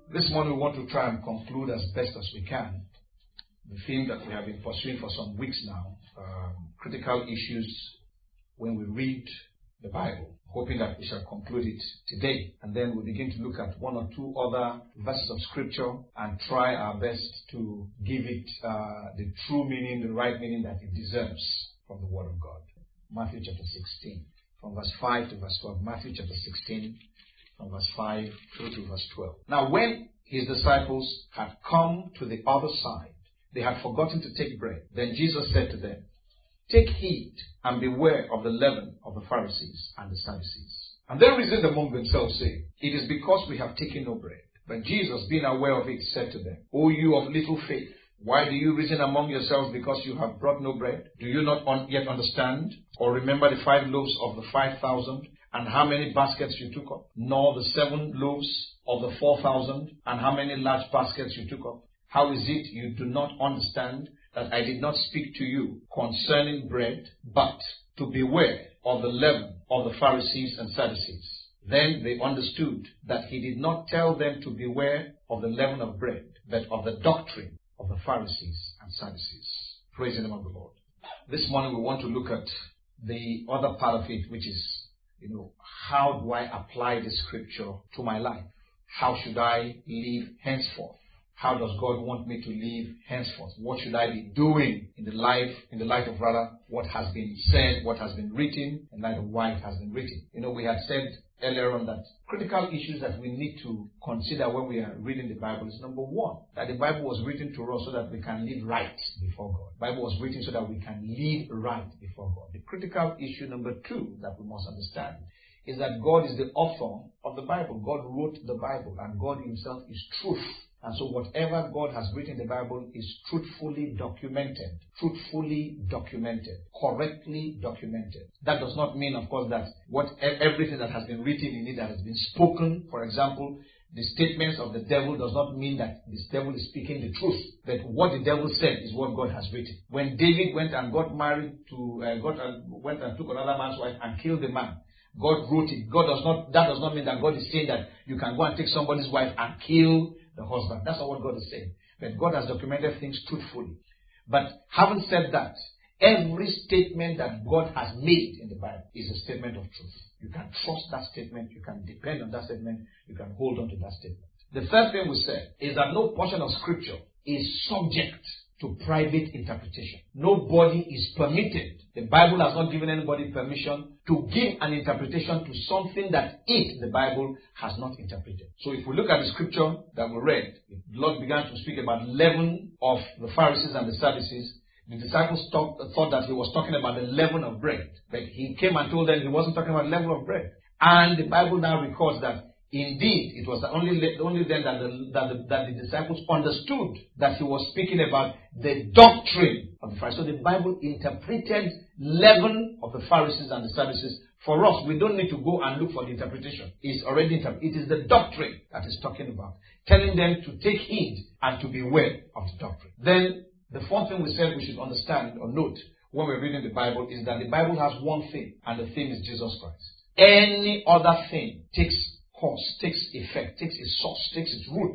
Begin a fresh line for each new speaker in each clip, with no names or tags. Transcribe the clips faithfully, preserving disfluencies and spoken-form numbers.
This morning we want to try and conclude as best as we can the theme that we have been pursuing for some weeks now, um, critical issues when we read the Bible, hoping that we shall conclude it today. And then we'll begin to look at one or two other verses of Scripture and try our best to give it uh, the true meaning, the right meaning that it deserves from the Word of God. Matthew chapter sixteen, from verse five to verse twelve. Matthew chapter sixteen, from verse five through to verse twelve. Now when his disciples had come to the other side, they had forgotten to take bread. Then Jesus said to them, "Take heed and beware of the leaven of the Pharisees and the Sadducees." And they reasoned among themselves, saying, "It is because we have taken no bread." But Jesus, being aware of it, said to them, "O you of little faith, why do you reason among yourselves because you have brought no bread? Do you not un- yet understand? Or remember the five loaves of the five thousand, and how many baskets you took up? Nor the seven loaves of the four thousand, and how many large baskets you took up? How is it you do not understand that I did not speak to you concerning bread, but to beware of the leaven of the Pharisees and Sadducees?" Then they understood that he did not tell them to beware of the leaven of bread, but of the doctrine of the Pharisees and Sadducees. Praise the name of the Lord. This morning we want to look at the other part of it, which is, you know, how do I apply the Scripture to my life? How should I live henceforth? How does God want me to live henceforth? What should I be doing in the life, in the light of rather what has been said, what has been written, in light of why it has been written? You know, we had said earlier on that critical issues that we need to consider when we are reading the Bible is, number one, that the Bible was written to us so that we can live right before God. The Bible was written so that we can live right before God. The critical issue number two that we must understand is that God is the author of the Bible. God wrote the Bible, and God himself is truth. And so whatever God has written in the Bible is truthfully documented, truthfully documented, correctly documented. That does not mean, of course, that what everything that has been written in it that has been spoken, for example, the statements of the devil does not mean that this devil is speaking the truth. That what the devil said is what God has written. When David went and got married to, uh, got and went and took another man's wife and killed the man, God wrote it. God does not. That does not mean that God is saying that you can go and take somebody's wife and kill the husband. That's not what God is saying. But God has documented things truthfully. But having said that, every statement that God has made in the Bible is a statement of truth. You can trust that statement. You can depend on that statement. You can hold on to that statement. The third thing we said is that no portion of Scripture is subject to private interpretation. Nobody is permitted. The Bible has not given anybody permission to give an interpretation to something that it, the Bible, has not interpreted. So if we look at the scripture that we read, the Lord began to speak about leaven of the Pharisees and the Sadducees. The disciples talk, thought that he was talking about the leaven of bread. But he came and told them he wasn't talking about leaven of bread. And the Bible now records that indeed, it was only, only then that the, that, the, that the disciples understood that he was speaking about the doctrine of the Pharisees. So the Bible interpreted leaven of the Pharisees and the Sadducees. For us, we don't need to go and look for the interpretation. It's already interpreted. It is the doctrine that is talking about, telling them to take heed and to beware of the doctrine. Then, the fourth thing we said we should understand or note when we're reading the Bible is that the Bible has one theme, and the theme is Jesus Christ. Any other thing takes course, takes effect, takes its source, takes its root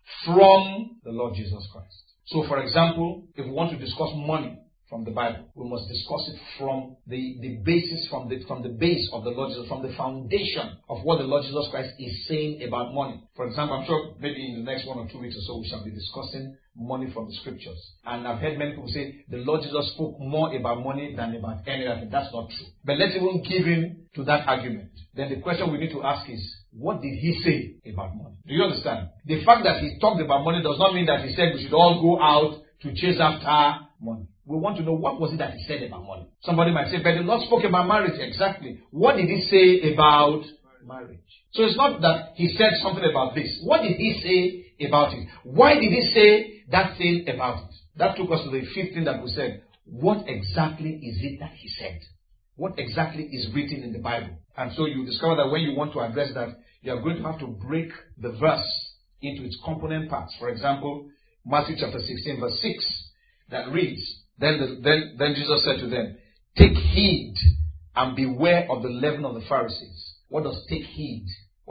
from the Lord Jesus Christ. So, for example, if we want to discuss money from the Bible, we must discuss it from the, the basis, from the from the base of the Lord Jesus, from the foundation of what the Lord Jesus Christ is saying about money. For example, I'm sure maybe in the next one or two weeks or so we shall be discussing money from the scriptures. And I've heard many people say the Lord Jesus spoke more about money than about any other thing. That's not true. But let's even give in to that argument. Then the question we need to ask is, what did he say about money? Do you understand? The fact that he talked about money does not mean that he said we should all go out to chase after money. We want to know what was it that he said about money. Somebody might say, but the Lord spoke about marriage. Exactly. What did he say about marriage? So it's not that he said something about this. What did he say about it? Why did he say that thing about it? That took us to the fifth thing that we said. What exactly is it that he said? What exactly is written in the Bible? And so you discover that when you want to address that, you are going to have to break the verse into its component parts. For example, Matthew chapter sixteen verse six that reads, Then, the, then, then Jesus said to them, take heed and beware of the leaven of the Pharisees. What does take heed? What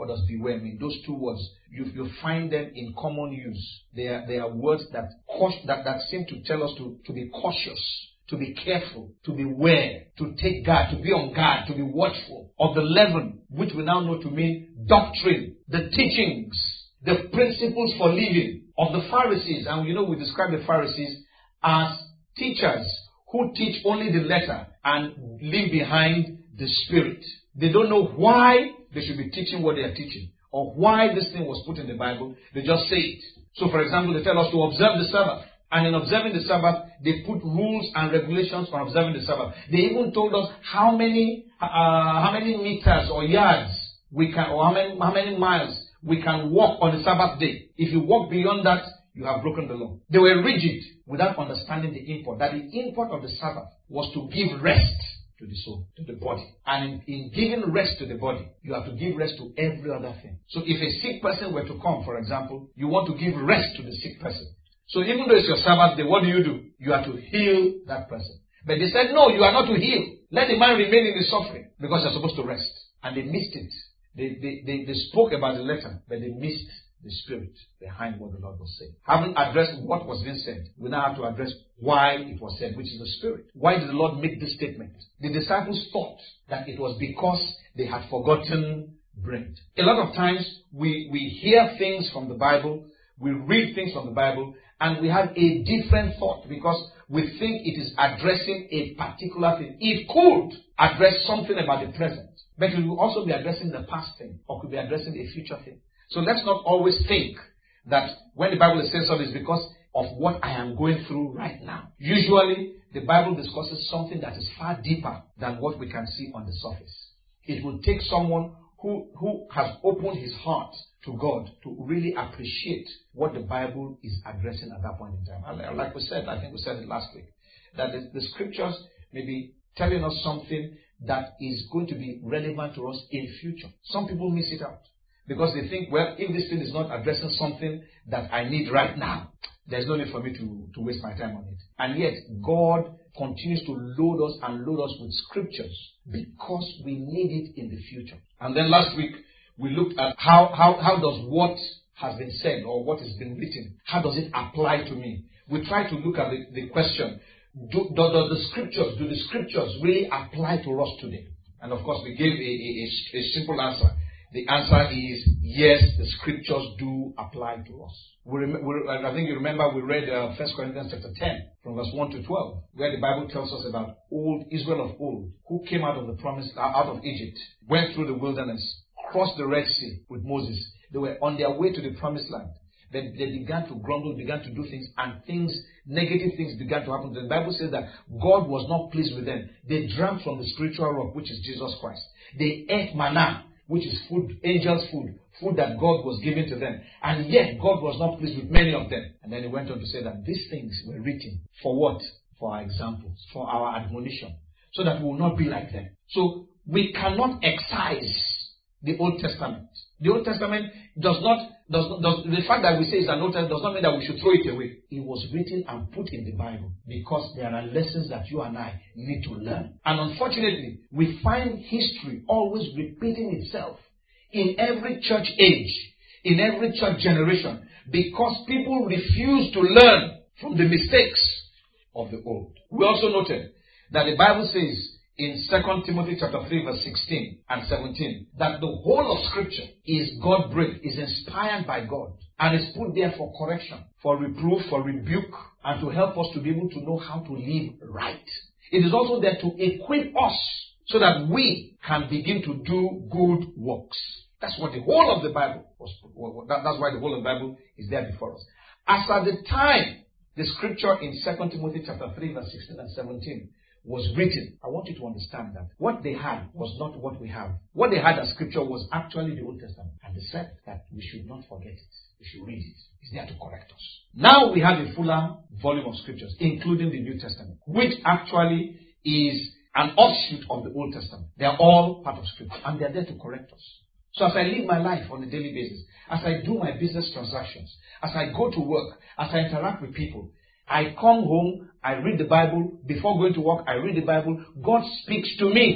What does beware mean? Those two words, you, you find them in common use. They are, they are words that, that, that seem to tell us to, to be cautious, to be careful, to beware, to take guard, to be on guard, to be watchful of the leaven, which we now know to mean doctrine, the teachings, the principles for living of the Pharisees. And you know, we describe the Pharisees as teachers who teach only the letter and leave behind the spirit. They don't know why they should be teaching what they are teaching or why this thing was put in the Bible. They just say it. So, for example, they tell us to observe the Sabbath. And in observing the Sabbath, they put rules and regulations for observing the Sabbath. They even told us how many uh, how many meters or yards we can, or how many, how many miles we can walk on the Sabbath day. If you walk beyond that, you have broken the law. They were rigid without understanding the import. That the import of the Sabbath was to give rest to the soul, to the body. And in, in giving rest to the body, you have to give rest to every other thing. So if a sick person were to come, for example, you want to give rest to the sick person. So even though it's your Sabbath day, what do you do? You are to heal that person. But they said, no, you are not to heal. Let the man remain in his suffering because you're supposed to rest. And they missed it. They, they, they, they spoke about the letter, but they missed the spirit behind what the Lord was saying. Having addressed what was being said, we now have to address why it was said, which is the spirit. Why did the Lord make this statement? The disciples thought that it was because they had forgotten bread. A lot of times we, we hear things from the Bible, we read things from the Bible, and we have a different thought because we think it is addressing a particular thing. It could address something about the present, but it will also be addressing the past thing or could be addressing a future thing. So let's not always think that when the Bible says something, it's because of what I am going through right now. Usually, the Bible discusses something that is far deeper than what we can see on the surface. It will take someone who, who has opened his heart to God to really appreciate what the Bible is addressing at that point in time. Like we said, I think we said it last week, that the, the scriptures may be telling us something that is going to be relevant to us in future. Some people miss it out because they think, well, if this thing is not addressing something that I need right now, there's no need for me to, to waste my time on it. And yet, God continues to load us and load us with scriptures because we need it in the future. And then last week, we looked at how, how, how does what has been said or what has been written, how does it apply to me? We try to look at the, the question, do, do, do the scriptures, do the scriptures really apply to us today? And of course, we gave a, a, a simple answer. The answer is yes, the scriptures do apply to us. We rem- we, I think you remember we read uh, First Corinthians chapter ten from verse one to twelve, where the Bible tells us about old Israel of old, who came out of the promise, uh, out of Egypt, went through the wilderness, crossed the Red Sea with Moses. They were on their way to the promised land. Then they began to grumble, began to do things, and things, negative things began to happen. The Bible says that God was not pleased with them. They drank from the spiritual rock, which is Jesus Christ. They ate manna, which is food, angels' food, food that God was giving to them. And yet, God was not pleased with many of them. And then he went on to say that these things were written for what? For our examples, for our admonition, so that we will not be like them. So, we cannot excise the Old Testament. The Old Testament does not, does, does the fact that we say it's an Old Testament does not mean that we should throw it away. It was written and put in the Bible because there are lessons that you and I need to learn. And unfortunately, we find history always repeating itself in every church age, in every church generation, because people refuse to learn from the mistakes of the old. We also noted that the Bible says in Second Timothy chapter three verse sixteen and seventeen that the whole of Scripture is God-breathed, is inspired by God, and is put there for correction, for reproof, for rebuke, and to help us to be able to know how to live right. It is also there to equip us so that we can begin to do good works. That's what the whole of the Bible was. That's why the whole of the Bible is there before us. As at the time the Scripture in Second Timothy chapter three verse sixteen and seventeen was written, I want you to understand that what they had was not what we have. What they had as scripture was actually the Old Testament. And they said that we should not forget it. We should read it. It's there to correct us. Now we have a fuller volume of scriptures, including the New Testament, which actually is an offshoot of the Old Testament. They are all part of scripture, and they are there to correct us. So as I live my life on a daily basis, as I do my business transactions, as I go to work, as I interact with people, I come home, I read the Bible. Before going to work, I read the Bible. God speaks to me.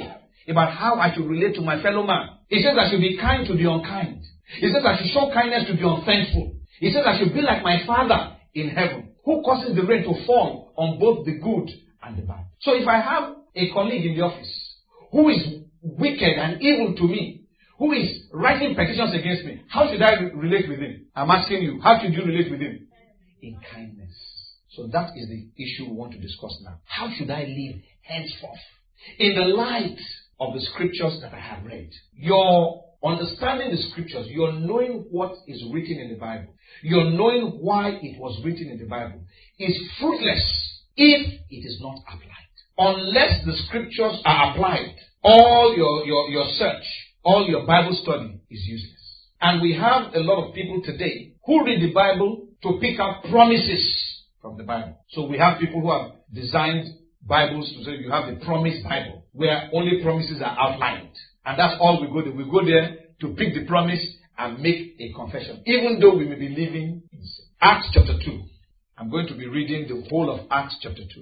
about how I should relate to my fellow man. He says I should be kind to the unkind. He says I should show kindness to the unthankful. He says I should be like my Father in heaven, who causes the rain to fall on both the good and the bad. So if I have a colleague in the office who is wicked and evil to me, who is writing petitions against me, how should I re- relate with him? I'm asking you, how should you relate with him? In kindness. So that is the issue we want to discuss now. How should I live henceforth? In the light of the scriptures that I have read. Your understanding the scriptures, you're knowing what is written in the Bible, you're knowing why it was written in the Bible, is fruitless if it is not applied. Unless the scriptures are applied, all your, your, your search, all your Bible study is useless. And we have a lot of people today who read the Bible to pick up promises from the Bible. So we have people who have designed Bibles to say you have the promise Bible, where only promises are outlined. And that's all we go there. We go there to pick the promise and make a confession, even though we may be living in sin. Acts chapter two. I'm going to be reading the whole of Acts chapter two.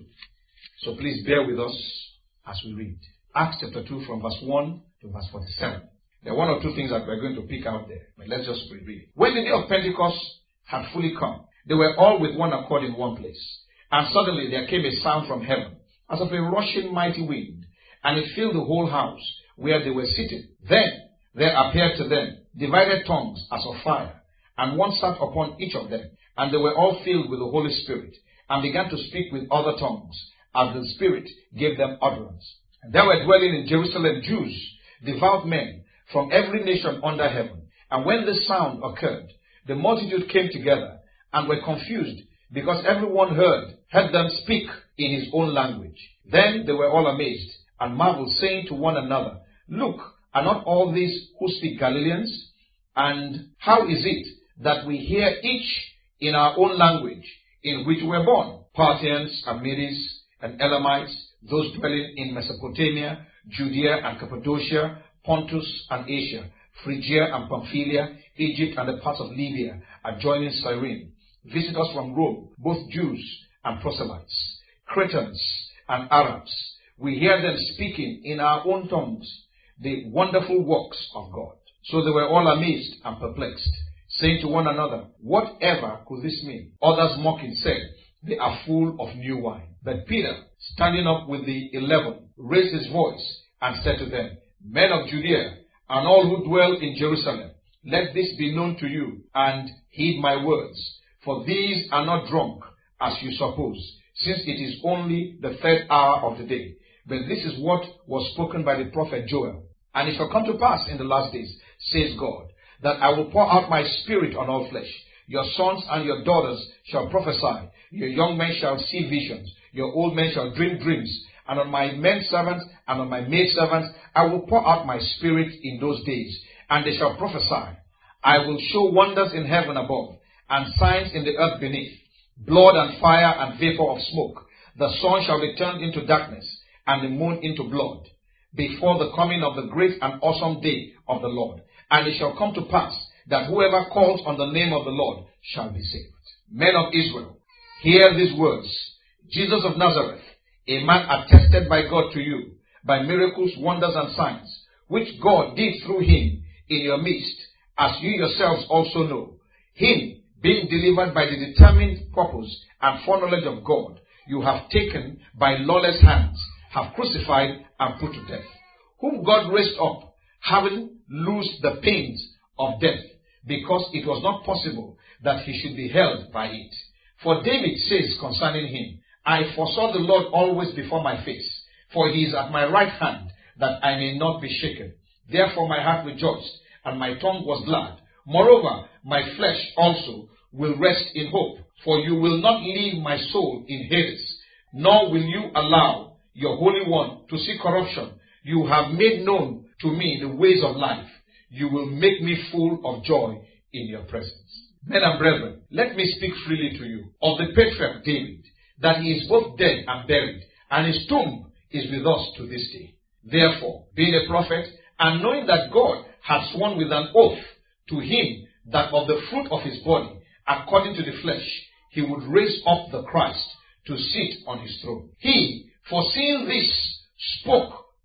So please bear with us as we read. Acts chapter two from verse one to verse forty-seven. There are one or two things that we're going to pick out there. But let's just read it. When the day of Pentecost had fully come, they were all with one accord in one place. And suddenly there came a sound from heaven, as of a rushing mighty wind, and it filled the whole house where they were seated. Then there appeared to them divided tongues as of fire, and one sat upon each of them. And they were all filled with the Holy Spirit, and began to speak with other tongues, as the Spirit gave them utterance. And there were dwelling in Jerusalem Jews, devout men, from every nation under heaven. And when this sound occurred, the multitude came together, and were confused, because everyone heard, heard them speak in his own language. Then they were all amazed, and marveled, saying to one another, Look, are not all these who speak Galileans? And how is it that we hear each in our own language, in which we were born? Parthians, and Medes, and Elamites, those dwelling in Mesopotamia, Judea and Cappadocia, Pontus and Asia, Phrygia and Pamphylia, Egypt and the parts of Libya, adjoining Cyrene, visitors from Rome, both Jews and proselytes, Cretans and Arabs. We hear them speaking in our own tongues the wonderful works of God. So they were all amazed and perplexed, saying to one another, Whatever could this mean? Others mocking said, They are full of new wine. But Peter, standing up with the eleven, raised his voice and said to them, Men of Judea, and all who dwell in Jerusalem, let this be known to you, and heed my words. For these are not drunk, as you suppose, since it is only the third hour of the day. But this is what was spoken by the prophet Joel. And it shall come to pass in the last days, says God, that I will pour out my spirit on all flesh. Your sons and your daughters shall prophesy. Your young men shall see visions. Your old men shall dream dreams. And on my men servants and on my maid servants I will pour out my spirit in those days, and they shall prophesy. I will show wonders in heaven above, and signs in the earth beneath, blood and fire and vapor of smoke. The sun shall be turned into darkness, and the moon into blood, before the coming of the great and awesome day of the Lord. And it shall come to pass that whoever calls on the name of the Lord shall be saved. Men of Israel, hear these words. Jesus of Nazareth, a man attested by God to you, by miracles, wonders, and signs, which God did through him in your midst, as you yourselves also know. Him, being delivered by the determined purpose and foreknowledge of God, you have taken by lawless hands, have crucified and put to death, whom God raised up, having loosed the pains of death, because it was not possible that he should be held by it. For David says concerning him, I foresaw the Lord always before my face, for he is at my right hand, that I may not be shaken. Therefore my heart rejoiced, and my tongue was glad. Moreover, my flesh also will rest in hope, for you will not leave my soul in Hades, nor will you allow your Holy One to see corruption. You have made known to me the ways of life. You will make me full of joy in your presence. Men and brethren, let me speak freely to you of the patriarch David, that he is both dead and buried, and his tomb is with us to this day. Therefore, being a prophet, and knowing that God had sworn with an oath to him that of the fruit of his body, according to the flesh, he would raise up the Christ to sit on his throne. He, foreseeing this, spoke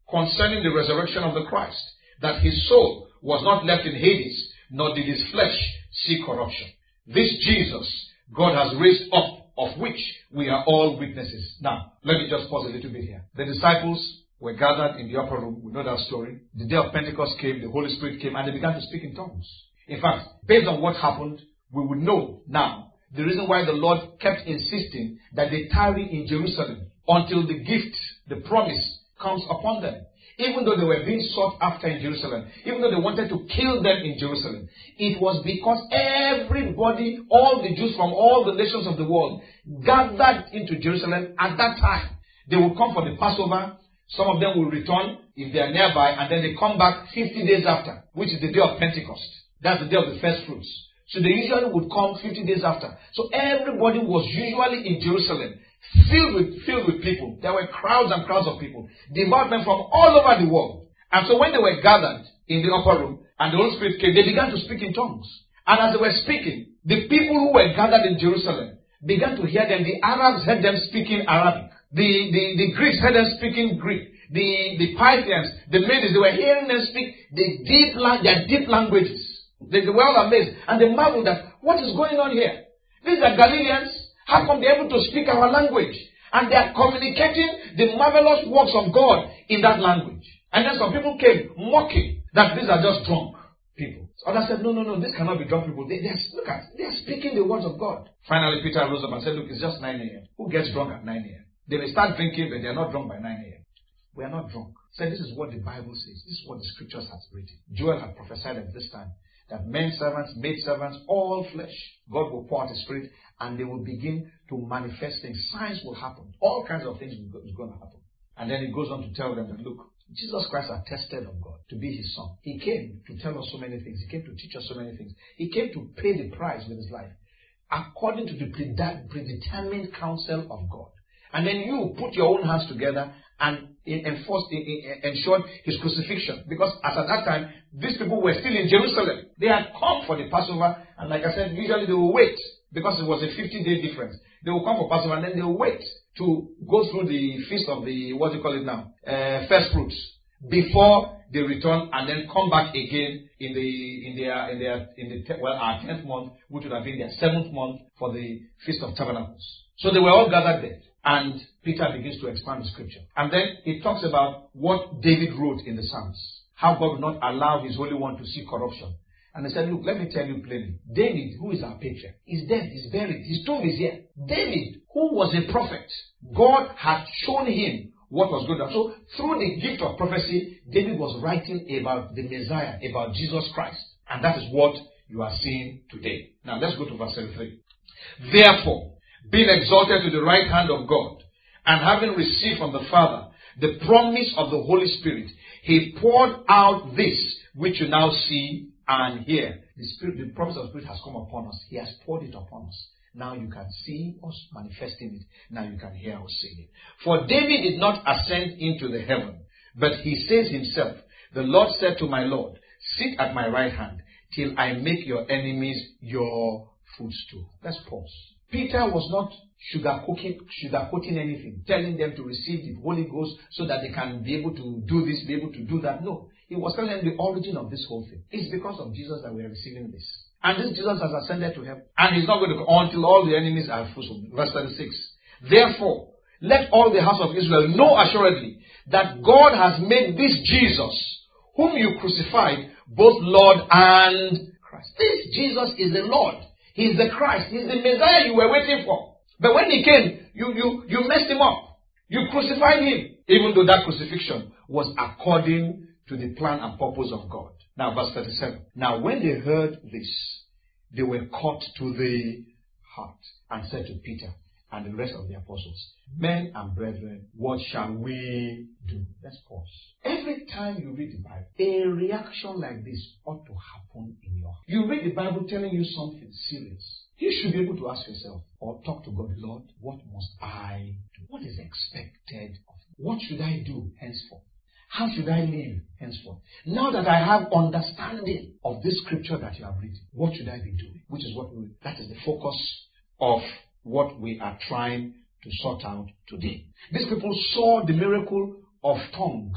concerning the resurrection of the Christ, that his soul was not left in Hades, nor did his flesh see corruption. This Jesus God has raised up, of which we are all witnesses. Now, let me just pause a little bit here. The disciples were gathered in the upper room. We know that story. The day of Pentecost came, the Holy Spirit came, and they began to speak in tongues. In fact, based on what happened, we would know now the reason why the Lord kept insisting that they tarry in Jerusalem until the gift, the promise, comes upon them. Even though they were being sought after in Jerusalem, even though they wanted to kill them in Jerusalem, it was because everybody, all the Jews from all the nations of the world, gathered into Jerusalem at that time. They would come for the Passover. Some of them will return if they are nearby, and then they come back fifty days after, which is the day of Pentecost. That's the day of the first fruits. So they usually would come fifty days after. So everybody was usually in Jerusalem, filled with, filled with people. There were crowds and crowds of people, devout men from all over the world. And so when they were gathered in the upper room and the Holy Spirit came, they began to speak in tongues. And as they were speaking, the people who were gathered in Jerusalem began to hear them. The Arabs heard them speaking Arabic. The, the, the Greeks heard them speaking Greek. The, the Parthians, the Medes, they were hearing them speak the deep, their deep languages. They, they were all amazed. And they marveled at what is going on here. These are Galileans. How come they're able to speak our language? And they are communicating the marvelous works of God in that language. And then some people came mocking that these are just drunk people. So others said, no, no, no, this cannot be drunk people. They, they are, look at, they are speaking the words of God. Finally, Peter rose up and said, look, it's just nine a.m. Who gets drunk at nine a.m.? They may start drinking, but they are not drunk by nine a.m. We are not drunk. So this is what the Bible says. This is what the scriptures has written. Joel had prophesied at this time that men servants, maid servants, all flesh, God will pour out His Spirit and they will begin to manifest things. Signs will happen. All kinds of things is going to happen. And then it goes on to tell them that, look, Jesus Christ attested of God to be His Son. He came to tell us so many things. He came to teach us so many things. He came to pay the price with His life according to the predetermined counsel of God. And then you put your own hands together and enforced, ensured His crucifixion. Because as at that time, these people were still in Jerusalem. They had come for the Passover. And like I said, usually they will wait. Because it was a fifty-day difference. They will come for Passover and then they will wait to go through the feast of the, what do you call it now? Uh, first fruits. Before they return and then come back again in the, in their, in their, in the, well, our tenth month, which would have been their seventh month for the Feast of Tabernacles. So they were all gathered there. And Peter begins to expand the scripture. And then he talks about what David wrote in the Psalms. How God would not allow His Holy One to see corruption. And he said, look, let me tell you plainly. David, who is our patriarch, is dead, he's buried, his tomb is here. David, who was a prophet, God had shown him what was going on. So through the gift of prophecy, David was writing about the Messiah, about Jesus Christ. And that is what you are seeing today. Now let's go to verse thirty-three. Therefore, being exalted to the right hand of God, and having received from the Father the promise of the Holy Spirit, He poured out this which you now see and hear. The Spirit, the promise of the Spirit has come upon us. He has poured it upon us. Now you can see us manifesting it. Now you can hear us saying it. For David did not ascend into the heaven, but he says himself, the Lord said to my Lord, sit at my right hand till I make your enemies your footstool. Let's pause. Peter was not sugarcoating, sugarcoating anything, telling them to receive the Holy Ghost so that they can be able to do this, be able to do that. No. He was telling them the origin of this whole thing. It's because of Jesus that we are receiving this. And this Jesus has ascended to heaven. And He's not going to come until all the enemies are footstool. Verse thirty-six. Therefore, let all the house of Israel know assuredly that God has made this Jesus, whom you crucified, both Lord and Christ. This Jesus is the Lord. He's the Christ. He's the Messiah you were waiting for. But when He came, you, you, you messed Him up. You crucified Him. Even though that crucifixion was according to the plan and purpose of God. Now verse thirty-seven. Now when they heard this, they were cut to the heart and said to Peter and the rest of the apostles, men and brethren, what shall we do? Let's pause. Every time you read the Bible, a reaction like this ought to happen in your heart. You read the Bible telling you something serious. You should be able to ask yourself or talk to God, Lord, what must I do? What is expected of me? What should I do henceforth? How should I live henceforth? Now that I have understanding of this scripture that you have written, what should I be doing? Which is what we, that is the focus of what we are trying to sort out today. These people saw the miracle of tongues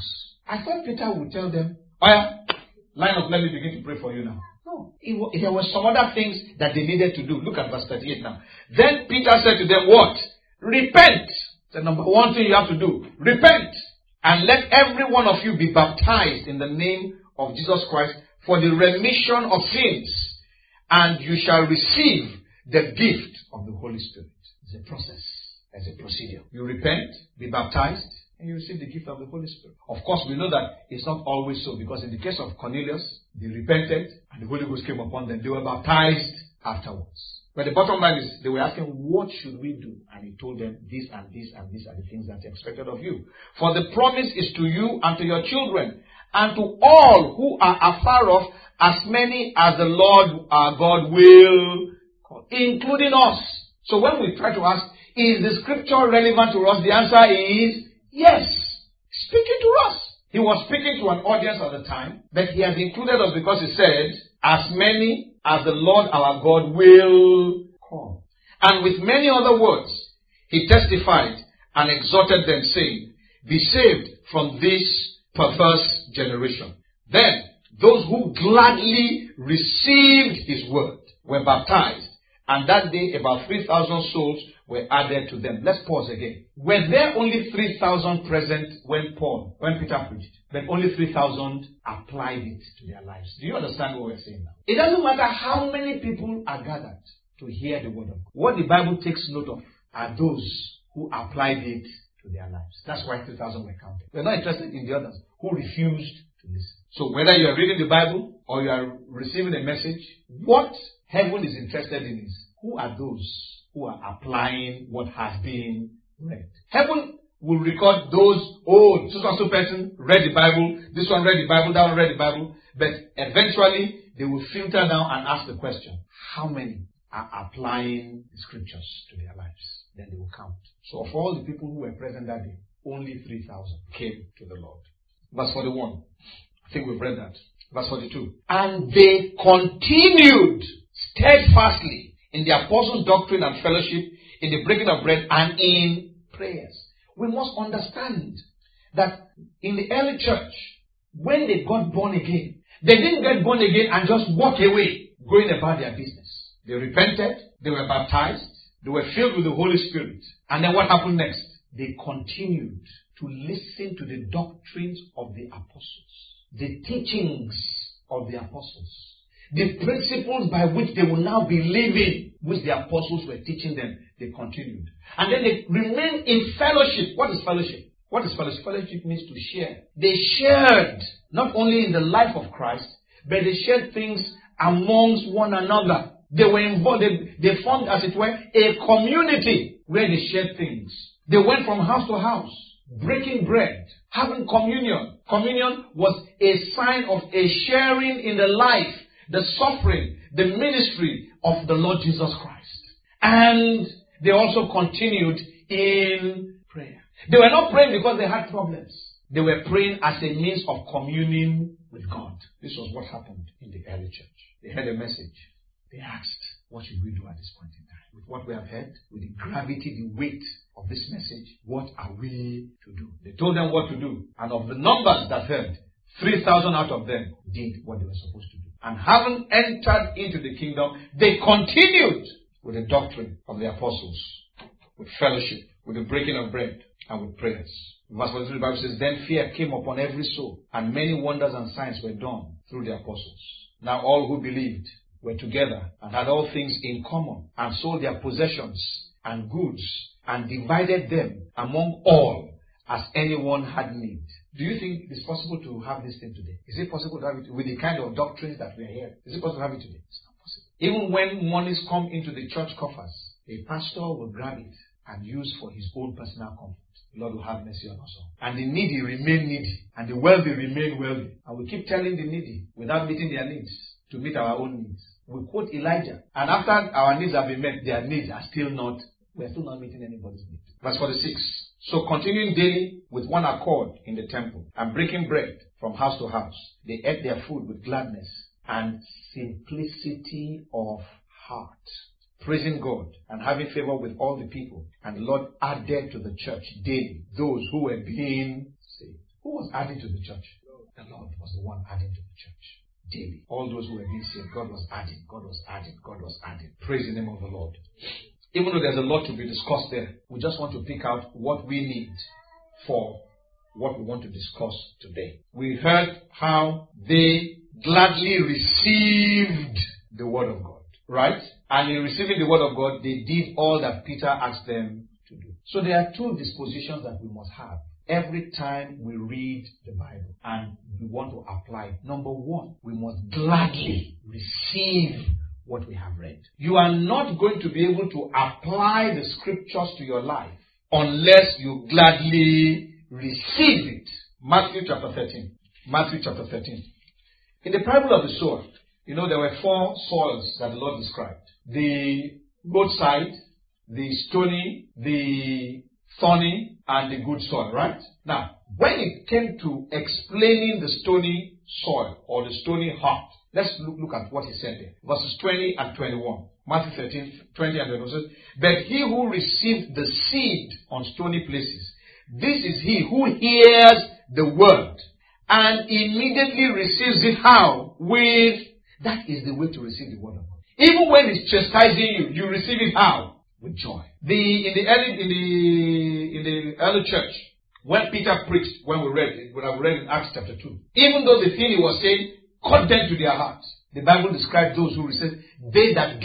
I thought Peter would tell them, oh yeah, line up, let me begin to pray for you now. No, it, there were some other things that they needed to do. Look at verse thirty-eight now. Then Peter said to them, what? Repent. The number one thing you have to do, repent. And let every one of you be baptized in the name of Jesus Christ for the remission of sins. And you shall receive the gift of the Holy Spirit. It's a process. It's a procedure. You repent, be baptized, and you receive the gift of the Holy Spirit. Of course, we know that it's not always so, because in the case of Cornelius, they repented and the Holy Ghost came upon them. They were baptized afterwards. But the bottom line is, they were asking, what should we do? And he told them, this and this and these are the things that are expected of you. For the promise is to you and to your children, and to all who are afar off, as many as the Lord our God will call, including us. So when we try to ask, is the scripture relevant to us? The answer is yes. Speaking to us. He was speaking to an audience at the time, but he has included us because he said, as many as the Lord our God will call. And with many other words, he testified and exhorted them, saying, be saved from this perverse generation. Then those who gladly received his word were baptized, and that day about three thousand souls were added to them. Let's pause again. Were there only three thousand present when Paul, when Peter preached? But only three thousand applied it to their lives. Do you understand what we're saying now? It doesn't matter how many people are gathered to hear the word of God. What the Bible takes note of are those who applied it to their lives. That's why three thousand were counted. We're not interested in the others who refused to listen. So whether you are reading the Bible or you are receiving a message, what heaven is interested in is, who are those who are applying what has been read? Heaven will record those, oh, so and so person read the Bible, this one read the Bible, that one read the Bible, but eventually they will filter down and ask the question, how many are applying the scriptures to their lives? Then they will count. So of all the people who were present that day, only three thousand came to the Lord. Verse forty-one. I think we've read that. Verse forty-two. And they continued steadfastly in the apostles' doctrine and fellowship, in the breaking of bread, and in prayers. We must understand that in the early church, when they got born again, they didn't get born again and just walk away, going about their business. They repented, they were baptized, they were filled with the Holy Spirit. And then what happened next? They continued to listen to the doctrines of the apostles, the teachings of the apostles, the principles by which they will now be living, which the apostles were teaching them. They continued. And then they remained in fellowship. What is fellowship? What is fellowship? Fellowship means to share. They shared not only in the life of Christ, but they shared things amongst one another. They were involved. They, they formed, as it were, a community where they shared things. They went from house to house, breaking bread, having communion. Communion was a sign of a sharing in the life, the suffering, the ministry of the Lord Jesus Christ. And they also continued in prayer. They were not praying because they had problems. They were praying as a means of communing with God. This was what happened in the early church. They heard a message. They asked, what should we do at this point in time? With what we have heard, with the gravity, the weight of this message, what are we to do? They told them what to do. And of the numbers that heard, three thousand out of them did what they were supposed to do. And having entered into the kingdom, they continued with the doctrine of the apostles, with fellowship, with the breaking of bread, and with prayers. Verse forty-three, the Bible says, then fear came upon every soul, and many wonders and signs were done through the apostles. Now all who believed were together and had all things in common, and sold their possessions and goods, and divided them among all as anyone had need. Do you think it's possible to have this thing today? Is it possible to have it with the kind of doctrines that we are hearing? Is it possible to have it today? It's not possible. Even when monies come into the church coffers, a pastor will grab it and use for his own personal comfort. The Lord will have mercy on us all. And the needy remain needy, and the wealthy remain wealthy. And we keep telling the needy, without meeting their needs, to meet our own needs. We quote Elijah, and after our needs have been met, their needs are still not, we're still not meeting anybody's needs. Verse forty-six. So continuing daily with one accord in the temple, and breaking bread from house to house, they ate their food with gladness and simplicity of heart, praising God and having favor with all the people. And the Lord added to the church daily those who were being saved. Who was adding to the church? The Lord was the one adding to the church daily. All those who were being saved, God was adding, God was adding, God was adding. Praise the name of the Lord. Even though there's a lot to be discussed there, we just want to pick out what we need for what we want to discuss today. We heard how they gladly received the word of God, right? And in receiving the word of God, they did all that Peter asked them to do. So there are two dispositions that we must have every time we read the Bible and we want to apply it. Number one, we must gladly receive what we have read. You are not going to be able to apply the scriptures to your life unless you gladly receive it. Matthew chapter thirteen. Matthew chapter thirteen. In the parable of the sower, you know, there were four soils that the Lord described. The roadside, the stony, the thorny, and the good soil, right? Now, when it came to explaining the stony soil or the stony heart, let's look, look at what he said there. Verses twenty and twenty-one. Matthew thirteen, twenty and twenty-one says, "But he who received the seed on stony places, this is he who hears the word and immediately receives it how? With, that is the way to receive the word of God. Even when it's chastising you, you receive it how? With joy. The, in the early, in the, in the early church, when Peter preached, when we read it, when I read in Acts chapter two, even though the thing he was saying cut them to their hearts, the Bible describes those who received, they that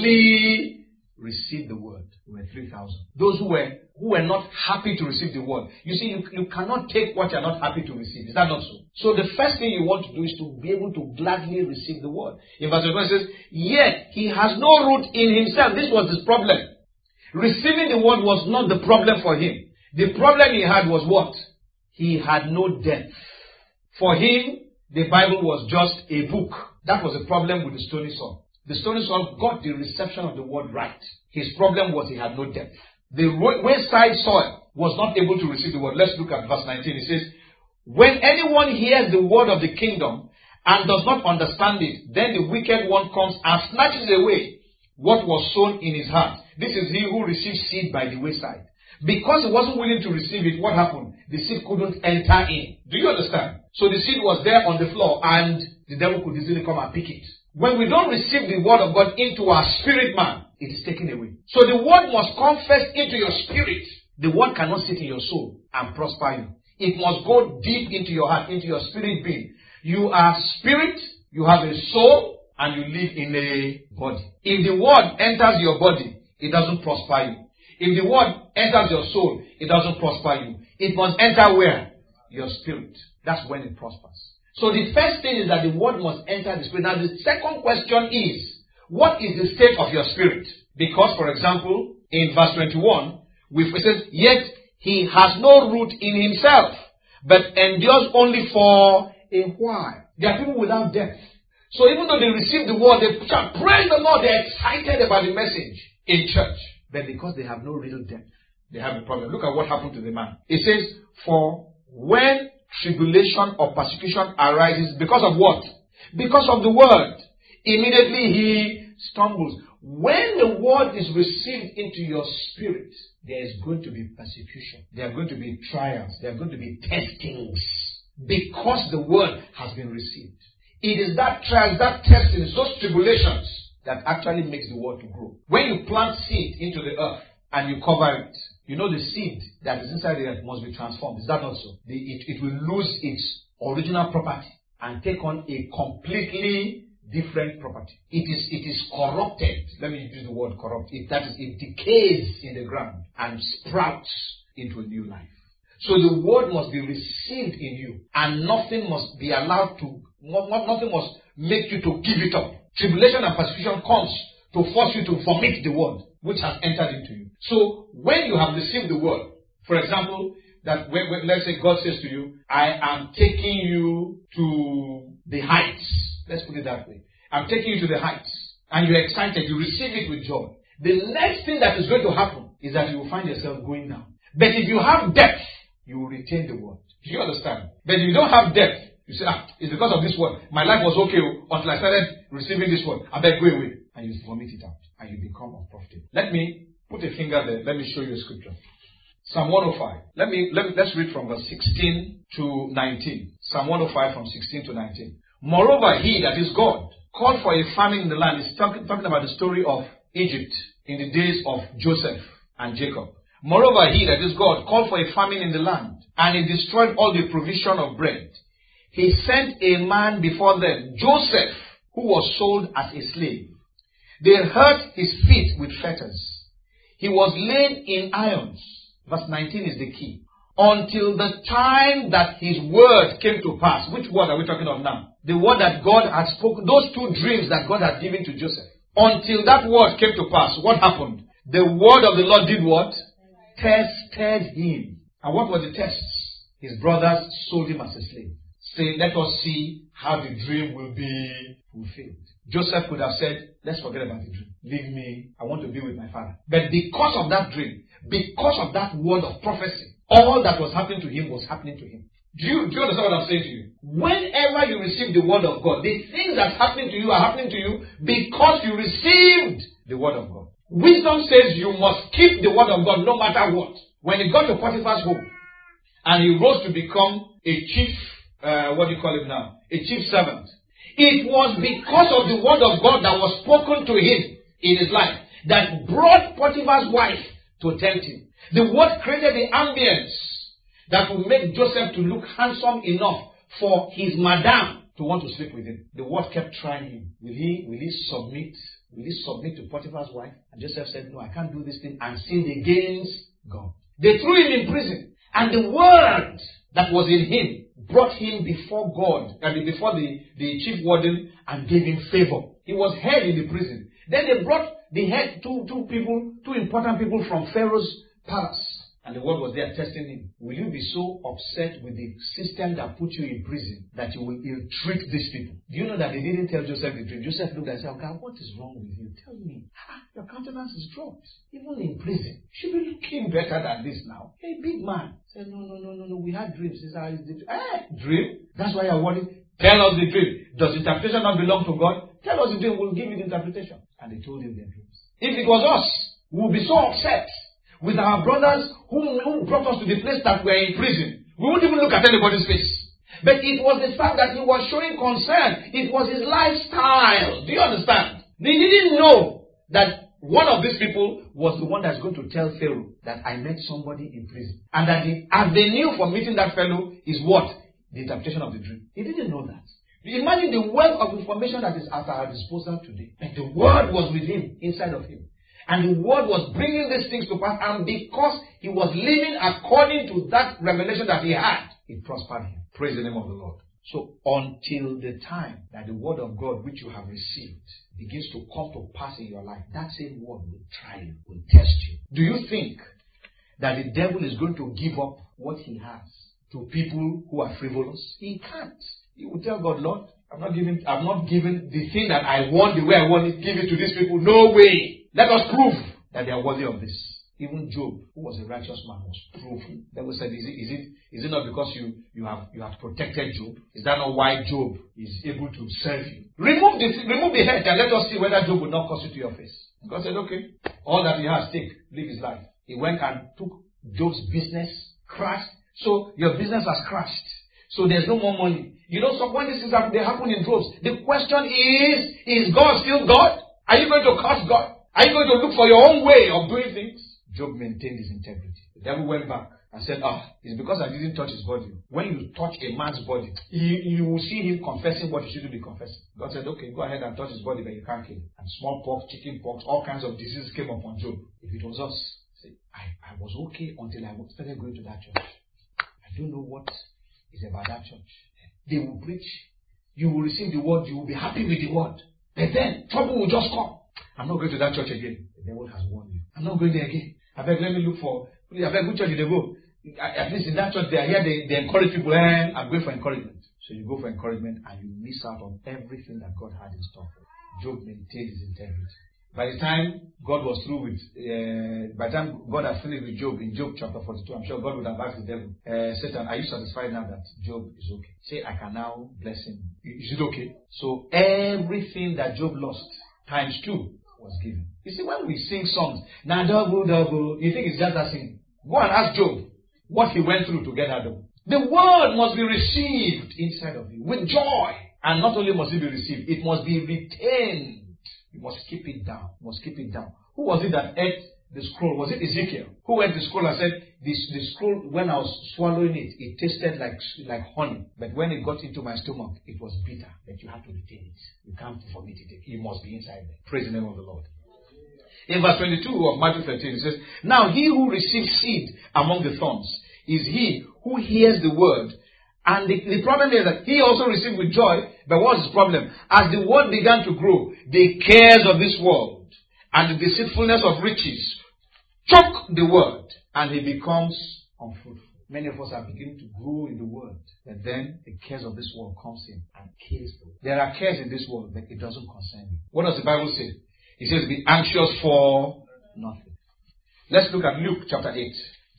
gladly received the word. There were three thousand. Those who were who were not happy to receive the word. You see, you, you cannot take what you're not happy to receive. Is that not so? So the first thing you want to do is to be able to gladly receive the word. In verse twenty-one it says, "Yet he has no root in himself." This was his problem. Receiving the word was not the problem for him. The problem he had was what? He had no depth. For him, the Bible was just a book. That was the problem with the stony soil. The stony soil got the reception of the word right. His problem was he had no depth. The wayside soil was not able to receive the word. Let's look at verse nineteen. It says, "When anyone hears the word of the kingdom and does not understand it, then the wicked one comes and snatches away what was sown in his heart. This is he who receives seed by the wayside." Because he wasn't willing to receive it, what happened? The seed couldn't enter in. Do you understand? So the seed was there on the floor and the devil could easily come and pick it. When we don't receive the word of God into our spirit man, it is taken away. So the word must come first into your spirit. The word cannot sit in your soul and prosper you. It must go deep into your heart, into your spirit being. You are spirit, you have a soul, and you live in a body. If the word enters your body, it doesn't prosper you. If the word enters your soul, it doesn't prosper you. It must enter where? Your spirit. That's when it prospers. So the first thing is that the word must enter the spirit. Now the second question is, what is the state of your spirit? Because, for example, in verse twenty-one, we says, "Yet he has no root in himself, but endures only for a while." There are people without depth. So even though they receive the word, they shout, "Praise the Lord," they're excited about the message in church. But because they have no real depth, they have a problem. Look at what happened to the man. It says, "For when tribulation or persecution arises," because of what? Because of the word, "immediately he stumbles." When the word is received into your spirit, there is going to be persecution. There are going to be trials. There are going to be testings. Because the word has been received. It is that trials, that testings, those tribulations that actually makes the word to grow. When you plant seed into the earth and you cover it, you know the seed that is inside the earth must be transformed. Is that not so? The, it, it will lose its original property and take on a completely different property. It is it is corrupted. Let me use the word corrupt. It, that is, it decays in the ground and sprouts into a new life. So the word must be received in you, and nothing must be allowed to, nothing must make you to give it up. Tribulation and persecution comes to force you to vomit the word which has entered into you. So when you have received the word, for example, that when, when, let's say God says to you, "I am taking you to the heights." Let's put it that way. "I'm taking you to the heights." And you're excited, you receive it with joy. The next thing that is going to happen is that you will find yourself going down. But if you have depth, you will retain the word. Do you understand? But if you don't have depth, you say, "Ah, it's because of this word. My life was okay until I started receiving this word. I better go away." And you vomit it out. And you become unprofitable. Let me put a finger there. Let me show you a scripture. Psalm one oh five. Let me, let me, let's read from verse sixteen to nineteen. Psalm one oh five from sixteen to nineteen. Moreover, he, that is God, called for a famine in the land. It's talk, talking about the story of Egypt in the days of Joseph and Jacob. Moreover, he, that is God, called for a famine in the land, and he destroyed all the provision of bread. He sent a man before them, Joseph, who was sold as a slave. They hurt his feet with fetters. He was laid in irons. Verse nineteen is the key. Until the time that his word came to pass. Which word are we talking of now? The word that God had spoken. Those two dreams that God had given to Joseph. Until that word came to pass, what happened? The word of the Lord did what? Tested him. And what were the tests? His brothers sold him as a slave. Say, let us see how the dream will be fulfilled. Joseph could have said, let's forget about the dream. Leave me. I want to be with my father. But because of that dream, because of that word of prophecy, all that was happening to him was happening to him. Do you, do you understand what I'm saying to you? Whenever you receive the word of God, the things that's happening to you are happening to you because you received the word of God. Wisdom says you must keep the word of God no matter what. When he got to Potiphar's home and he rose to become a chief, uh, what do you call it now? A chief servant. It was because of the word of God that was spoken to him in his life that brought Potiphar's wife to tempt him. The word created the ambience that would make Joseph to look handsome enough for his madam to want to sleep with him. The word kept trying him. Will he, will he submit? Will he submit to Potiphar's wife? And Joseph said, no, I can't do this thing and sin against God. They threw him in prison. And the word that was in him brought him before God, and before the, the chief warden, and gave him favor. He was head in the prison. Then they brought the head, two, two people, two important people from Pharaoh's palace. And the word was there testing him. Will you be so upset with the system that put you in prison that you will ill-treat these people? Do you know that they didn't tell Joseph the dream? Joseph looked and said, God, what is wrong with you? Tell me. Ah, your countenance is dropped. Even in prison. You should be looking better than this now. Hey, big man. Said, no, no, no, no, no. We had dreams. This is how it's the eh, dream? That's why you're worried. Tell us the dream. Does interpretation not belong to God? Tell us the dream. We'll give you the interpretation. And they told him their dreams. If it was us, we would be so upset with our brothers who, who brought us to the place that we are in prison. We wouldn't even look at anybody's face. But it was the fact that he was showing concern. It was his lifestyle. Do you understand? They didn't know that one of these people was the one that's going to tell Pharaoh that I met somebody in prison. And that the avenue for meeting that fellow is what? The interpretation of the dream. He didn't know that. Imagine the wealth of information that is at our disposal today. And the word was with him, inside of him. And the word was bringing these things to pass. And because he was living according to that revelation that he had, it prospered him. Praise the name of the Lord. So until the time that the word of God which you have received begins to come to pass in your life, that same word will try you, will test you. Do you think that the devil is going to give up what he has to people who are frivolous? He can't. He will tell God, Lord, I'm not giving, I'm not giving the thing that I want the way I want it, give it to these people. No way. Let us prove that they are worthy of this. Even Job, who was a righteous man, was proven. The Bible said, is it, is it, is it not because you, you have, you have protected Job? Is that not why Job is able to serve you? Remove the, remove the head and let us see whether Job will not curse you to your face. God said, okay, all that he has, take, live his life. He went and took Job's business, crashed. So your business has crashed. So there's no more money. You know, so when this is happening, they happen in droves. The question is, is God still God? Are you going to curse God? Are you going to look for your own way of doing things? Job maintained his integrity. The devil went back and said, ah, it's because I didn't touch his body. When you touch a man's body, you, you will see him confessing what he shouldn't be confessing. God said, okay, go ahead and touch his body, but you can't kill him. And smallpox, chicken pox, all kinds of diseases came upon Job. If it was us, say, I, I was okay until I started going to that church. I don't know what is about that church. They will preach. You will receive the word. You will be happy with the word. But then, trouble will just come. I'm not going to that church again. The devil has warned you. I'm not going there again. I beg, let me look for, I beg, which church did they go? At least in that church, they are here, they, they encourage people, eh, I'm going for encouragement. So you go for encouragement and you miss out on everything that God had in store for you. Job maintained his integrity. By the time God was through with, uh, by the time God had finished with Job in Job chapter forty-two, I'm sure God would have asked the devil, uh, Satan, are you satisfied now that Job is okay? Say, I can now bless him. Is it okay? So everything that Job lost, times two, was given. You see, when we sing songs, now double, double, you think it's just a sing. Go and ask Job what he went through to get that door. The word must be received inside of you with joy. And not only must it be received, it must be retained. You must keep it down. You must keep it down. Who was it that ate the scroll? Was it Ezekiel? Who ate the scroll and said, this, the scroll, when I was swallowing it, it tasted like, like honey. But when it got into my stomach, it was bitter. But you have to retain it. You can't vomit it. It must be inside there. Praise the name of the Lord. In verse twenty-two of Matthew thirteen, it says, now he who receives seed among the thorns is he who hears the word. And the, the problem is that he also received with joy. But what's his problem? As the word began to grow, the cares of this world and the deceitfulness of riches choke the word, and he becomes unfruitful. Many of us are beginning to grow in the word, but then the cares of this world comes in and kills them. There are cares in this world, but it doesn't concern you. What does the Bible say? It says, be anxious for nothing. Let's look at Luke chapter eight.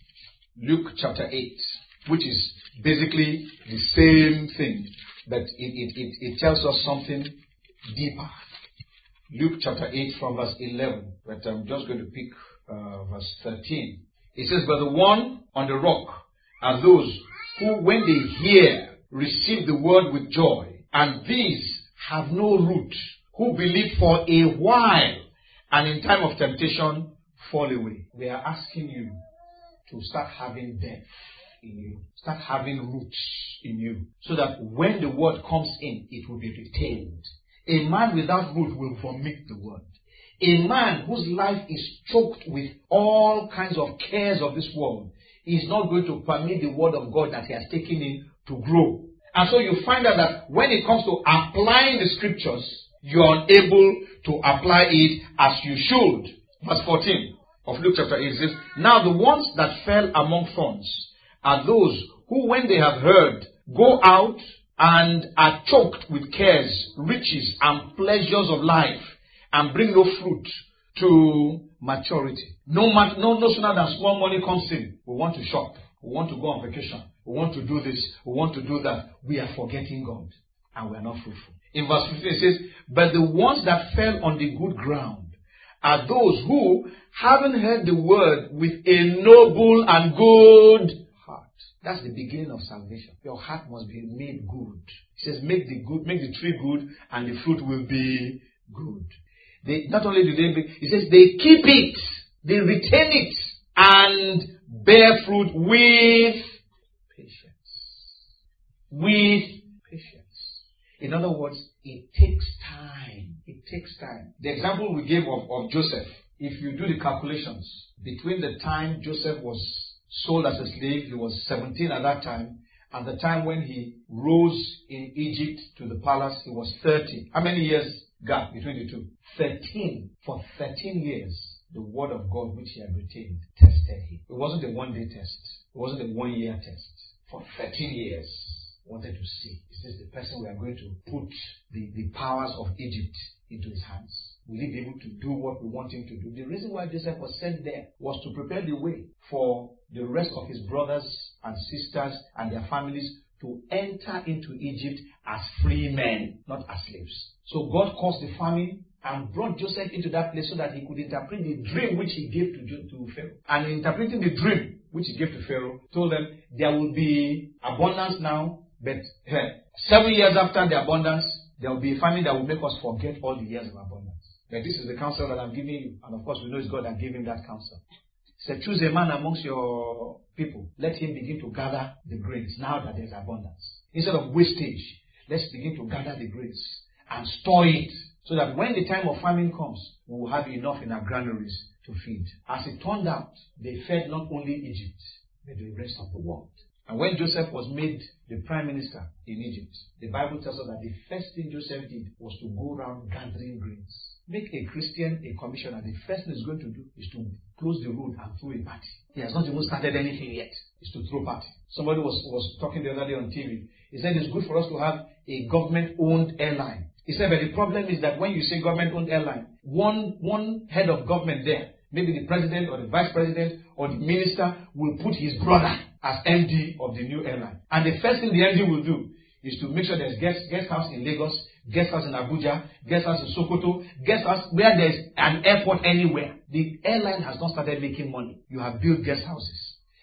Luke chapter eight, which is basically the same thing, but it, it, it, it tells us something deeper. Luke chapter eight from verse eleven, but I'm just going to pick uh, verse thirteen. It says, but the one on the rock are those who, when they hear, receive the word with joy, and these have no root, who believe for a while, and in time of temptation fall away. We are asking you to start having depth in you. Start having roots in you. So that when the word comes in, it will be retained. A man without root will vomit the word. A man whose life is choked with all kinds of cares of this world is not going to permit the word of God that he has taken in to grow. And so you find out that when it comes to applying the scriptures, you are unable to apply it as you should. Verse fourteen of Luke chapter eight says, now the ones that fell among thorns are those who, when they have heard, go out and are choked with cares, riches, and pleasures of life, and bring no fruit to maturity. No, no, no sooner than small money comes in, we want to shop, we want to go on vacation, we want to do this, we want to do that. We are forgetting God, and we are not fruitful. In verse fifteen it says, but the ones that fell on the good ground are those who, having heard the word with a noble and good heart. That's the beginning of salvation. Your heart must be made good. It says, make the good, make the tree good, and the fruit will be good. They, not only do they, it says they keep it, they retain it, and bear fruit with patience. With patience. In other words, it takes time. It takes time. The example we gave of, of Joseph, if you do the calculations, between the time Joseph was sold as a slave, he was seventeen at that time, and the time when he rose in Egypt to the palace, he was thirty. How many years gap between the two? thirteen. For thirteen years, the word of God which he had retained tested him. It wasn't a one-day test. It wasn't a one-year test. For thirteen years, wanted to see, is this the person we are going to put the, the powers of Egypt into his hands? Will he be able to do what we want him to do? The reason why Joseph was sent there was to prepare the way for the rest of his brothers and sisters and their families to enter into Egypt as free men, not as slaves. So God caused the famine and brought Joseph into that place so that he could interpret the dream which he gave to, to Pharaoh. And in interpreting the dream which he gave to Pharaoh, told them there will be abundance now, but hey, seven years after the abundance, there will be a famine that will make us forget all the years of abundance. But this is the counsel that I'm giving you. And of course, we know it's God that gave him that counsel. He said, choose a man amongst your people. Let him begin to gather the grains now that there's abundance. Instead of wastage, let's begin to gather the grains and store it so that when the time of famine comes, we will have enough in our granaries to feed. As it turned out, they fed not only Egypt, but the rest of the world. And when Joseph was made the prime minister in Egypt, the Bible tells us that the first thing Joseph did was to go around gathering grains. Make a Christian a commissioner. The first thing he's going to do is to close the road and throw a party. He has not even started anything yet. It's to throw party. Somebody was, was talking the other day on T V. He said it's good for us to have a government-owned airline. He said, but the problem is that when you say government-owned airline, one, one head of government there, maybe the president or the vice president or the minister, will put his brother as M D of the new airline. And the first thing the M D will do is to make sure there's guest, guest house in Lagos, guest house in Abuja, guest house in Sokoto, guest house where there's an airport anywhere. The airline has not started making money. You have built guest houses.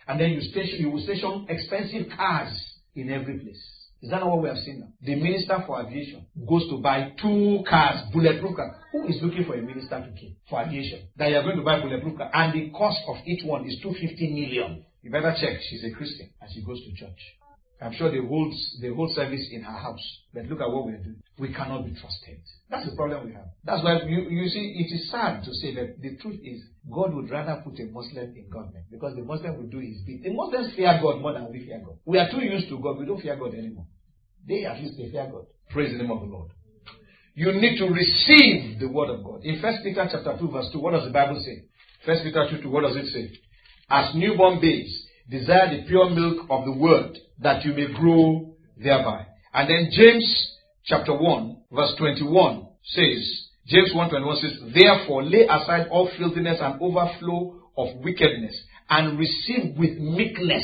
And then you station, you will station expensive cars in every place. Is that not what we have seen now? The Minister for Aviation goes to buy two cars, bulletproof cars. Who is looking for a minister to kill for aviation? That you are going to buy bulletproof cars. And the cost of each one is two hundred fifty million. You better check. She's a Christian and she goes to church. I'm sure they hold, they hold service in her house. But look at what we're doing. We cannot be trusted. That's the problem we have. That's why you, you see, it is sad to say that the truth is God would rather put a Muslim in government because the Muslim will do his bit. The Muslims fear God more than we fear God. We are too used to God. We don't fear God anymore. They at least they fear God. Praise the name of the Lord. You need to receive the word of God. In First Peter chapter two verse two, what does the Bible say? First Peter two two, what does it say? As newborn babes, desire the pure milk of the word, that you may grow thereby. And then James chapter one verse twenty-one says, James one twenty-one says, therefore lay aside all filthiness and overflow of wickedness, and receive with meekness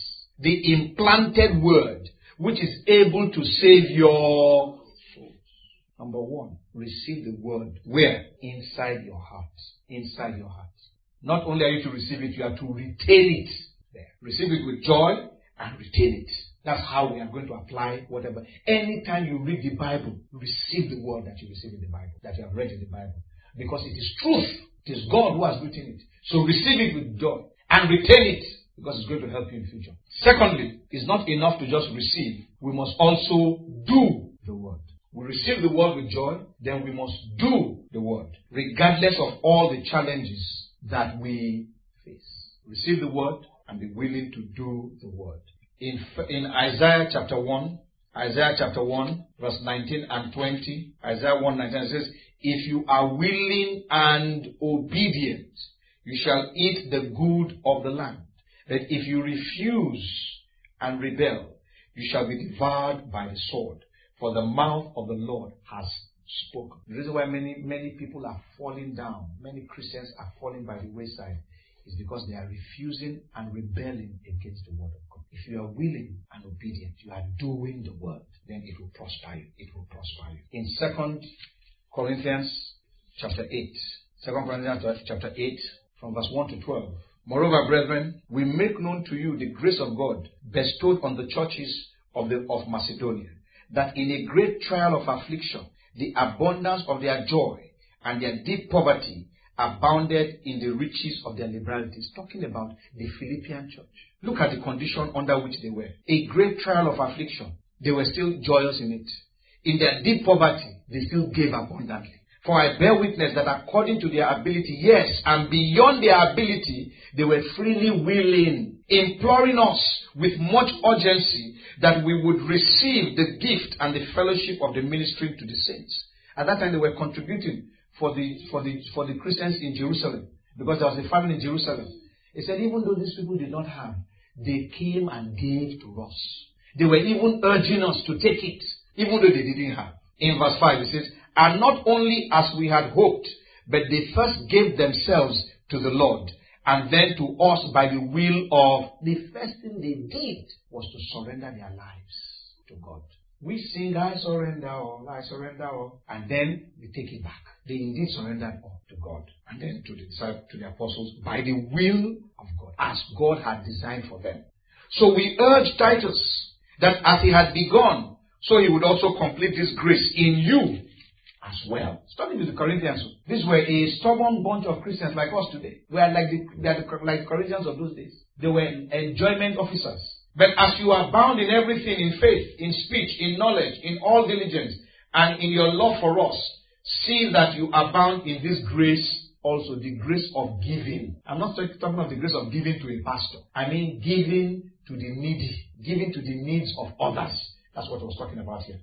the implanted word, which is able to save your souls. Number one, receive the word. Where? Inside your heart. Inside your heart. Not only are you to receive it, you are to retain it there. Receive it with joy and retain it. That's how we are going to apply whatever. Anytime you read the Bible, receive the word that you receive in the Bible, that you have read in the Bible. Because it is truth. It is God who has written it. So receive it with joy and retain it, because it's going to help you in the future. Secondly, it's not enough to just receive. We must also do the word. We receive the word with joy, then we must do the word, regardless of all the challenges that we face. Receive the word and be willing to do the word. In, in Isaiah chapter one, Isaiah chapter one, verse nineteen and twenty, Isaiah one nineteen, it says, if you are willing and obedient, you shall eat the good of the land. But if you refuse and rebel, you shall be devoured by the sword. For the mouth of the Lord has spoken. The reason why many, many people are falling down, many Christians are falling by the wayside, is because they are refusing and rebelling against the word of God. If you are willing and obedient, you are doing the word, then it will prosper you. It will prosper you. In Second Corinthians chapter eight, Second Corinthians chapter eight, from verse one to twelve. Moreover, brethren, we make known to you the grace of God bestowed on the churches of, the, of Macedonia, that in a great trial of affliction, the abundance of their joy and their deep poverty abounded in the riches of their liberalities. Talking about the Philippian church. Look at the condition under which they were. A great trial of affliction. They were still joyous in it. In their deep poverty, they still gave abundantly. For I bear witness that according to their ability, yes, and beyond their ability, they were freely willing, imploring us with much urgency that we would receive the gift and the fellowship of the ministry to the saints. At that time, they were contributing for the for the for the Christians in Jerusalem, because there was a famine in Jerusalem. He said, even though these people did not have, they came and gave to us. They were even urging us to take it, even though they didn't have. In verse five, it says, and not only as we had hoped, but they first gave themselves to the Lord, and then to us by the will of... The first thing they did was to surrender their lives to God. We sing, I surrender all, I surrender all, and then we take it back. They indeed surrendered all to God, and then to the disciples, to the apostles, by the will of God, as God had designed for them. So we urge Titus that as he had begun, so he would also complete this grace in you as well. Study with the Corinthians. These were a stubborn bunch of Christians like us today. We are like the, they are the, like the Corinthians of those days. They were enjoyment officers. But as you are bound in everything, in faith, in speech, in knowledge, in all diligence, and in your love for us, see that you abound in this grace also, the grace of giving. I'm not talking about the grace of giving to a pastor. I mean giving to the needy, giving to the needs of others. That's what I was talking about here.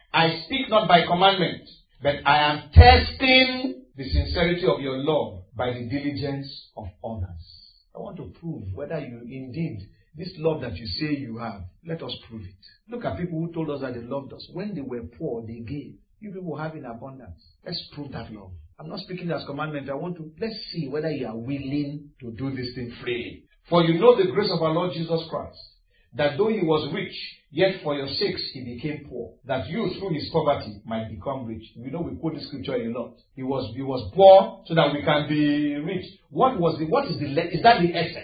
I speak not by commandment, but I am testing the sincerity of your love by the diligence of others. I want to prove whether you indeed, this love that you say you have, let us prove it. Look at people who told us that they loved us. When they were poor, they gave. You people have in abundance. Let's prove that love. I'm not speaking as commandment. I want to, let's see whether you are willing to do this thing freely. For you know the grace of our Lord Jesus Christ, that though he was rich, yet for your sakes he became poor, that you through his poverty might become rich. We know we quote the scripture a lot. He was he was poor so that we can be rich. What was the what is the is that the essence?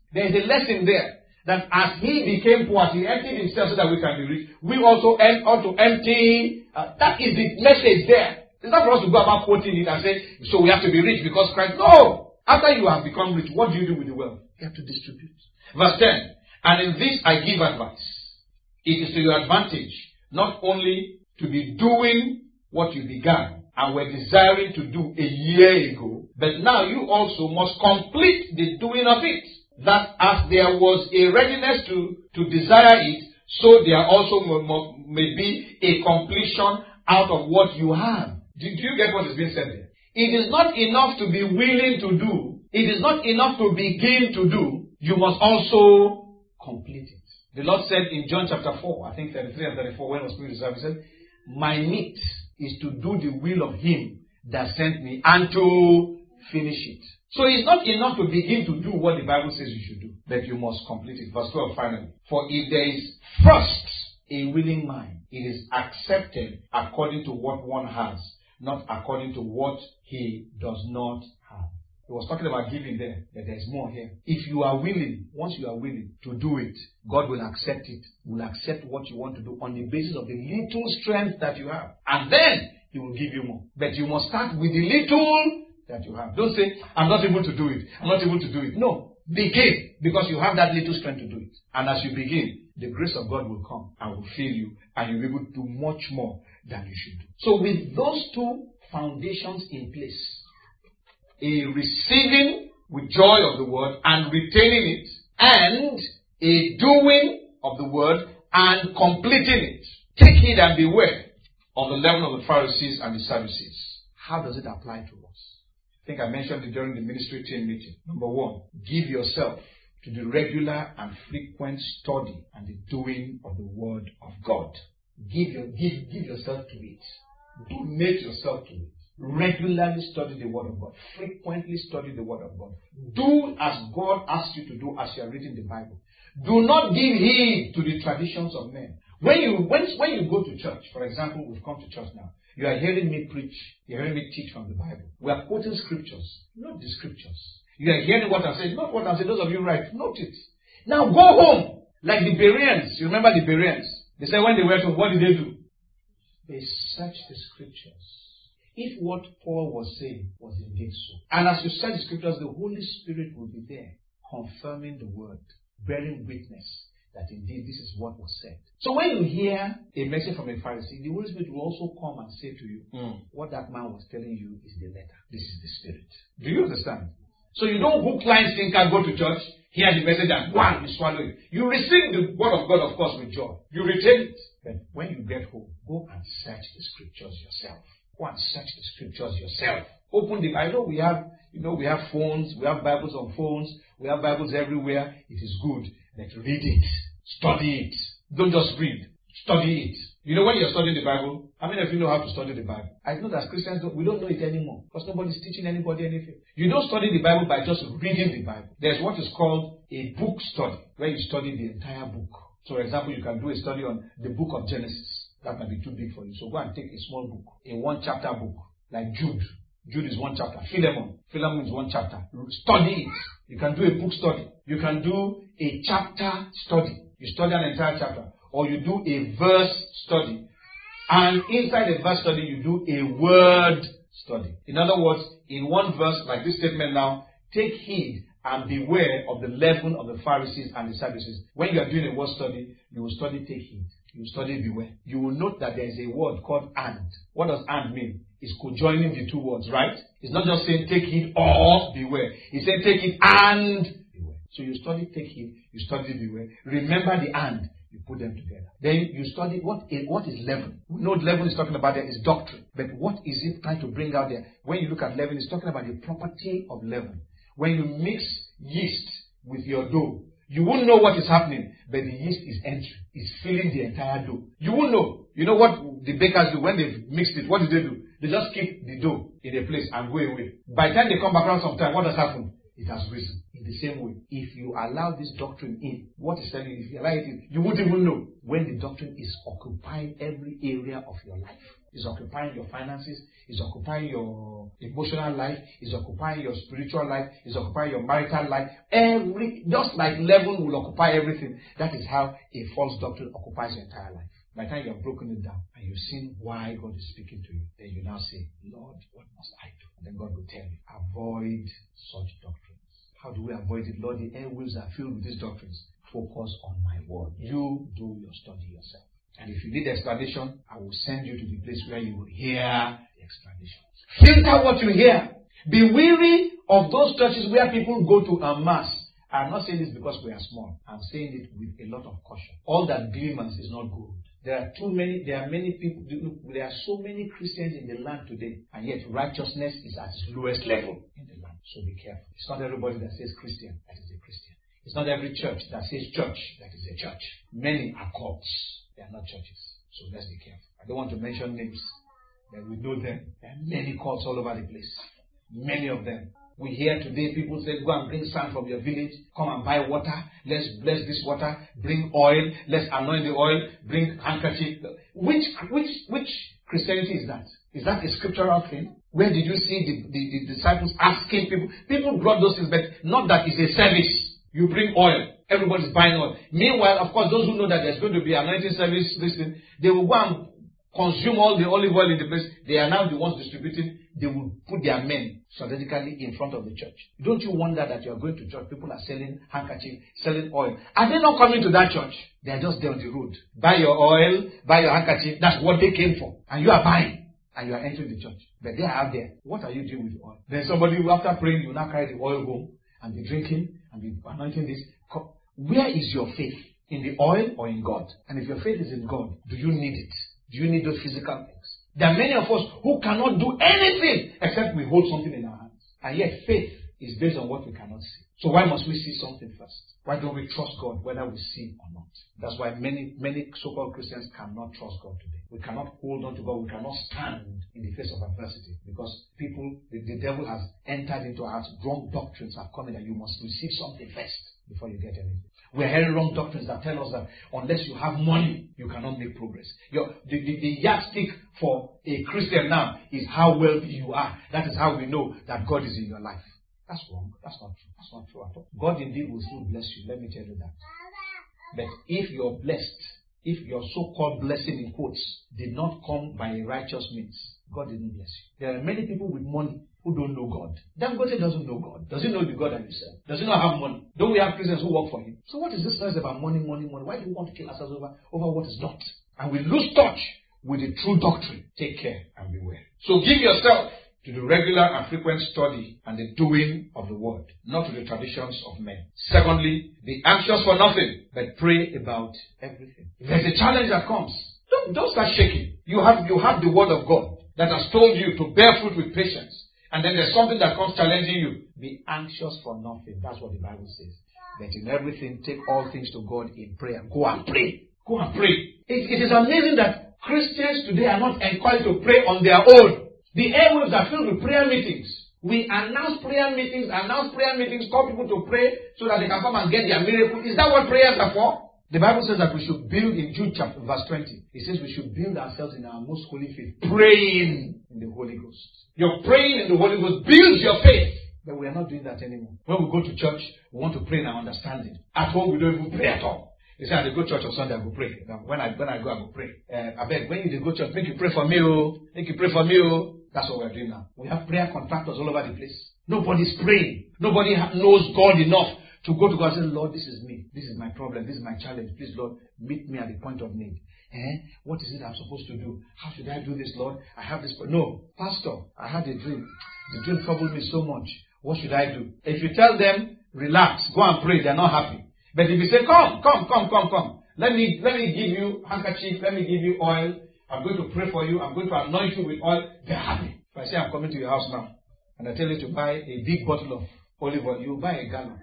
There is a lesson there that as he became poor, as he emptied himself so that we can be rich, we also em- ought to empty. Uh, that is the message there. It's not for us to go about quoting it and say, so we have to be rich because Christ. No! After you have become rich, what do you do with the wealth? You have to distribute. Verse ten. And in this I give advice. It is to your advantage not only to be doing what you began and were desiring to do a year ago, but now you also must complete the doing of it. That as there was a readiness to, to desire it, so there also may be a completion out of what you have. Do, do you get what is being said there? It is not enough to be willing to do. It is not enough to begin to do. You must also complete it. The Lord said in John chapter four, I think thirty-three and thirty-four, when I was speaking to service, he said, my meat is to do the will of him that sent me and to finish it. So it's not enough to begin to do what the Bible says you should do, but you must complete it. Verse twelve finally. For if there is first a willing mind, it is accepted according to what one has, not according to what he does not have. He was talking about giving there, but there's more here. If you are willing, once you are willing to do it, God will accept it. Will accept what you want to do on the basis of the little strength that you have. And then He will give you more. But you must start with the little that you have. Don't say, I'm not able to do it. I'm not able to do it. No. Begin, because you have that little strength to do it. And as you begin, the grace of God will come and will fill you, and you'll be able to do much more than you should do. So with those two foundations in place, a receiving with joy of the word and retaining it, and a doing of the word and completing it. Take heed and beware of the leaven of the Pharisees and the Sadducees. How does it apply to us? I think I mentioned it during the ministry team meeting. Number one, give yourself to the regular and frequent study and the doing of the word of God. Give, your, give, give yourself to it. Donate yourself to it. Regularly study the word of God. Frequently study the word of God. Do as God asks you to do as you are reading the Bible. Do not give heed to the traditions of men. When you, when, when you go to church, for example, we've come to church now. You are hearing me preach. You're hearing me teach from the Bible. We are quoting scriptures, not the scriptures. You are hearing what I'm saying, not what I'm saying. Those of you write, note it. Now go home. Like the Bereans. You remember the Bereans? They said when they went home, what did they do? They searched the scriptures. If what Paul was saying was indeed so. And as you search the scriptures, the Holy Spirit will be there, confirming the word, bearing witness that indeed this is what was said. So when you hear a message from a Pharisee, the Holy Spirit will also come and say to you, mm. what that man was telling you is the letter. This is the Spirit. Do you understand? So you don't hook, line, sinker, go to church, hear the message and one, you swallow it. You receive the word of God, of course, with joy. You retain it. But when you get home, go and search the scriptures yourself. Go and search the scriptures yourself. Open the, I know we have, you know, we have phones, we have Bibles on phones, we have Bibles everywhere. It is good. But read it. Study it. Don't just read. Study it. You know, when you're studying the Bible, how many of you know how to study the Bible? I know that Christians, don't, we don't know it anymore. Because nobody's teaching anybody anything. You don't study the Bible by just reading the Bible. There's what is called a book study, where you study the entire book. So, for example, you can do a study on the book of Genesis. That might be too big for you. So go and take a small book, a one-chapter book, like Jude. Jude is one chapter. Philemon. Philemon is one chapter. Study it. You can do a book study. You can do a chapter study. You study an entire chapter. Or you do a verse study. And inside a verse study, you do a word study. In other words, in one verse, like this statement now, take heed and beware of the leaven of the Pharisees and the Sadducees. When you are doing a word study, you will study take heed. You will study beware. You will note that there is a word called and. What does and mean? It's conjoining the two words, right? It's not just saying take heed or beware. It's saying take it and beware. So you study take heed, you study beware. Remember the and. You put them together. Then you study what is, what is leaven. We know leaven is talking about there is doctrine. But what is it trying to bring out there? When you look at leaven, it's talking about the property of leaven. When you mix yeast with your dough, you won't know what is happening, but the yeast is entering. It's filling the entire dough. You won't know. You know what the bakers do when they've mixed it? What do they do? They just keep the dough in a place and go away. By the time they come back around sometime, what has happened? It has risen. In the same way, if you allow this doctrine in, what is telling you, if you allow it in, you won't even know when the doctrine is occupying every area of your life. It's occupying your finances. It's occupying your emotional life. It's occupying your spiritual life. It's occupying your marital life. Every, just like leaven will occupy everything. That is how a false doctrine occupies your entire life. By the time you have broken it down and you've seen why God is speaking to you, then you now say, Lord, what must I do? And then God will tell you, avoid such doctrines. How do we avoid it? Lord, the airwaves are filled with these doctrines. Focus on my word. You do your study yourself. And if you need explanation, I will send you to the place where you will hear the explanation. Filter what you hear. Be weary of those churches where people go to en masse. I'm not saying this because we are small. I'm saying it with a lot of caution. All that glimmers is not good. There are too many, there are many people, there are so many Christians in the land today, and yet righteousness is at its lowest level in the land. So be careful. It's not everybody that says Christian that is a Christian. It's not every church that says church that is a church. Many are cults. They are not churches. So let's be careful. I don't want to mention names, but we know them. There are many cults all over the place. Many of them. We hear today people say, go and bring sand from your village. Come and buy water. Let's bless this water. Bring oil. Let's anoint the oil. Bring handkerchief. Which, which, which Christianity is that? Is that a scriptural thing? Where did you see the, the, the disciples asking people? People brought those things, but not that it's a service. You bring oil. Everybody's buying oil. Meanwhile, of course, those who know that there's going to be anointing service, listen, they will go and consume all the olive oil in the place. They are now the ones distributing. They will put their men strategically in front of the church. Don't you wonder that you are going to church, people are selling handkerchief, selling oil. Are they not coming to that church? They are just there on the road. Buy your oil, buy your handkerchief. That's what they came for. And you are buying. And you are entering the church. But they are out there. What are you doing with the oil? Then somebody, after praying, you now carry the oil home and be drinking and be anointing this. Where is your faith? In the oil or in God? And if your faith is in God, do you need it? Do you need those physical things? There are many of us who cannot do anything except we hold something in our hands. And yet faith is based on what we cannot see. So why must we see something first? Why don't we trust God whether we see or not? That's why many, many so-called Christians cannot trust God today. We cannot hold on to God. We cannot stand in the face of adversity because people, the, the devil has entered into our hearts. Wrong doctrines have come in that you must receive something first before you get anything. We're hearing wrong doctrines that tell us that unless you have money, you cannot make progress. Your, the, the, the yardstick for a Christian now is how wealthy you are. That is how we know that God is in your life. That's wrong. That's not true. That's not true at all. God indeed will still bless you. Let me tell you that. But if you're blessed, if your so-called blessing in quotes did not come by a righteous means, God didn't bless you. There are many people with money who don't know God. Dangote doesn't know God. Does he know the God that you serve? Does he not have money? Don't we have Christians who work for him? So what is this noise about money, money, money? Why do we want to kill ourselves over, over what is not? And we lose touch with the true doctrine. Take care and beware. So give yourself to the regular and frequent study and the doing of the word, not to the traditions of men. Secondly, be anxious for nothing, but pray about everything. If there's a challenge that comes, don't, don't start shaking. You have, you have the word of God that has told you to bear fruit with patience. And then there's something that comes challenging you. Be anxious for nothing. That's what the Bible says. But in everything, take all things to God in prayer. Go and pray. Go and pray. It, it is amazing that Christians today are not encouraged to pray on their own. The airwaves are filled with prayer meetings. We announce prayer meetings, announce prayer meetings, call people to pray so that they can come and get their miracle. Is that what prayers are for? The Bible says that we should build in Jude chapter verse twenty. It says we should build ourselves in our most holy faith, praying in the Holy Ghost. Your praying in the Holy Ghost builds your faith. But we are not doing that anymore. When we go to church, we want to pray in our understanding. At home, we don't even pray at all. You say, I go to church on Sunday, I go pray. When I when I go, I go pray. Uh, I beg, when you go to church, make you pray for me, oh. Make you pray for me, oh. That's what we're doing now. We have prayer contractors all over the place. Nobody's praying. Nobody ha- knows God enough to go to God and say, Lord, this is me. This is my problem. This is my challenge. Please, Lord, meet me at the point of need. Eh? What is it I'm supposed to do? How should I do this, Lord? I have this. No, Pastor, I had a dream. The dream troubled me so much. What should I do? If you tell them, relax, go and pray, they're not happy. But if you say, come, come, come, come, come. Let me, let me give you handkerchief. Let me give you oil. I'm going to pray for you. I'm going to anoint you with oil. They're happy. If I say I'm coming to your house now, and I tell you to buy a big bottle of olive oil, you buy a gallon.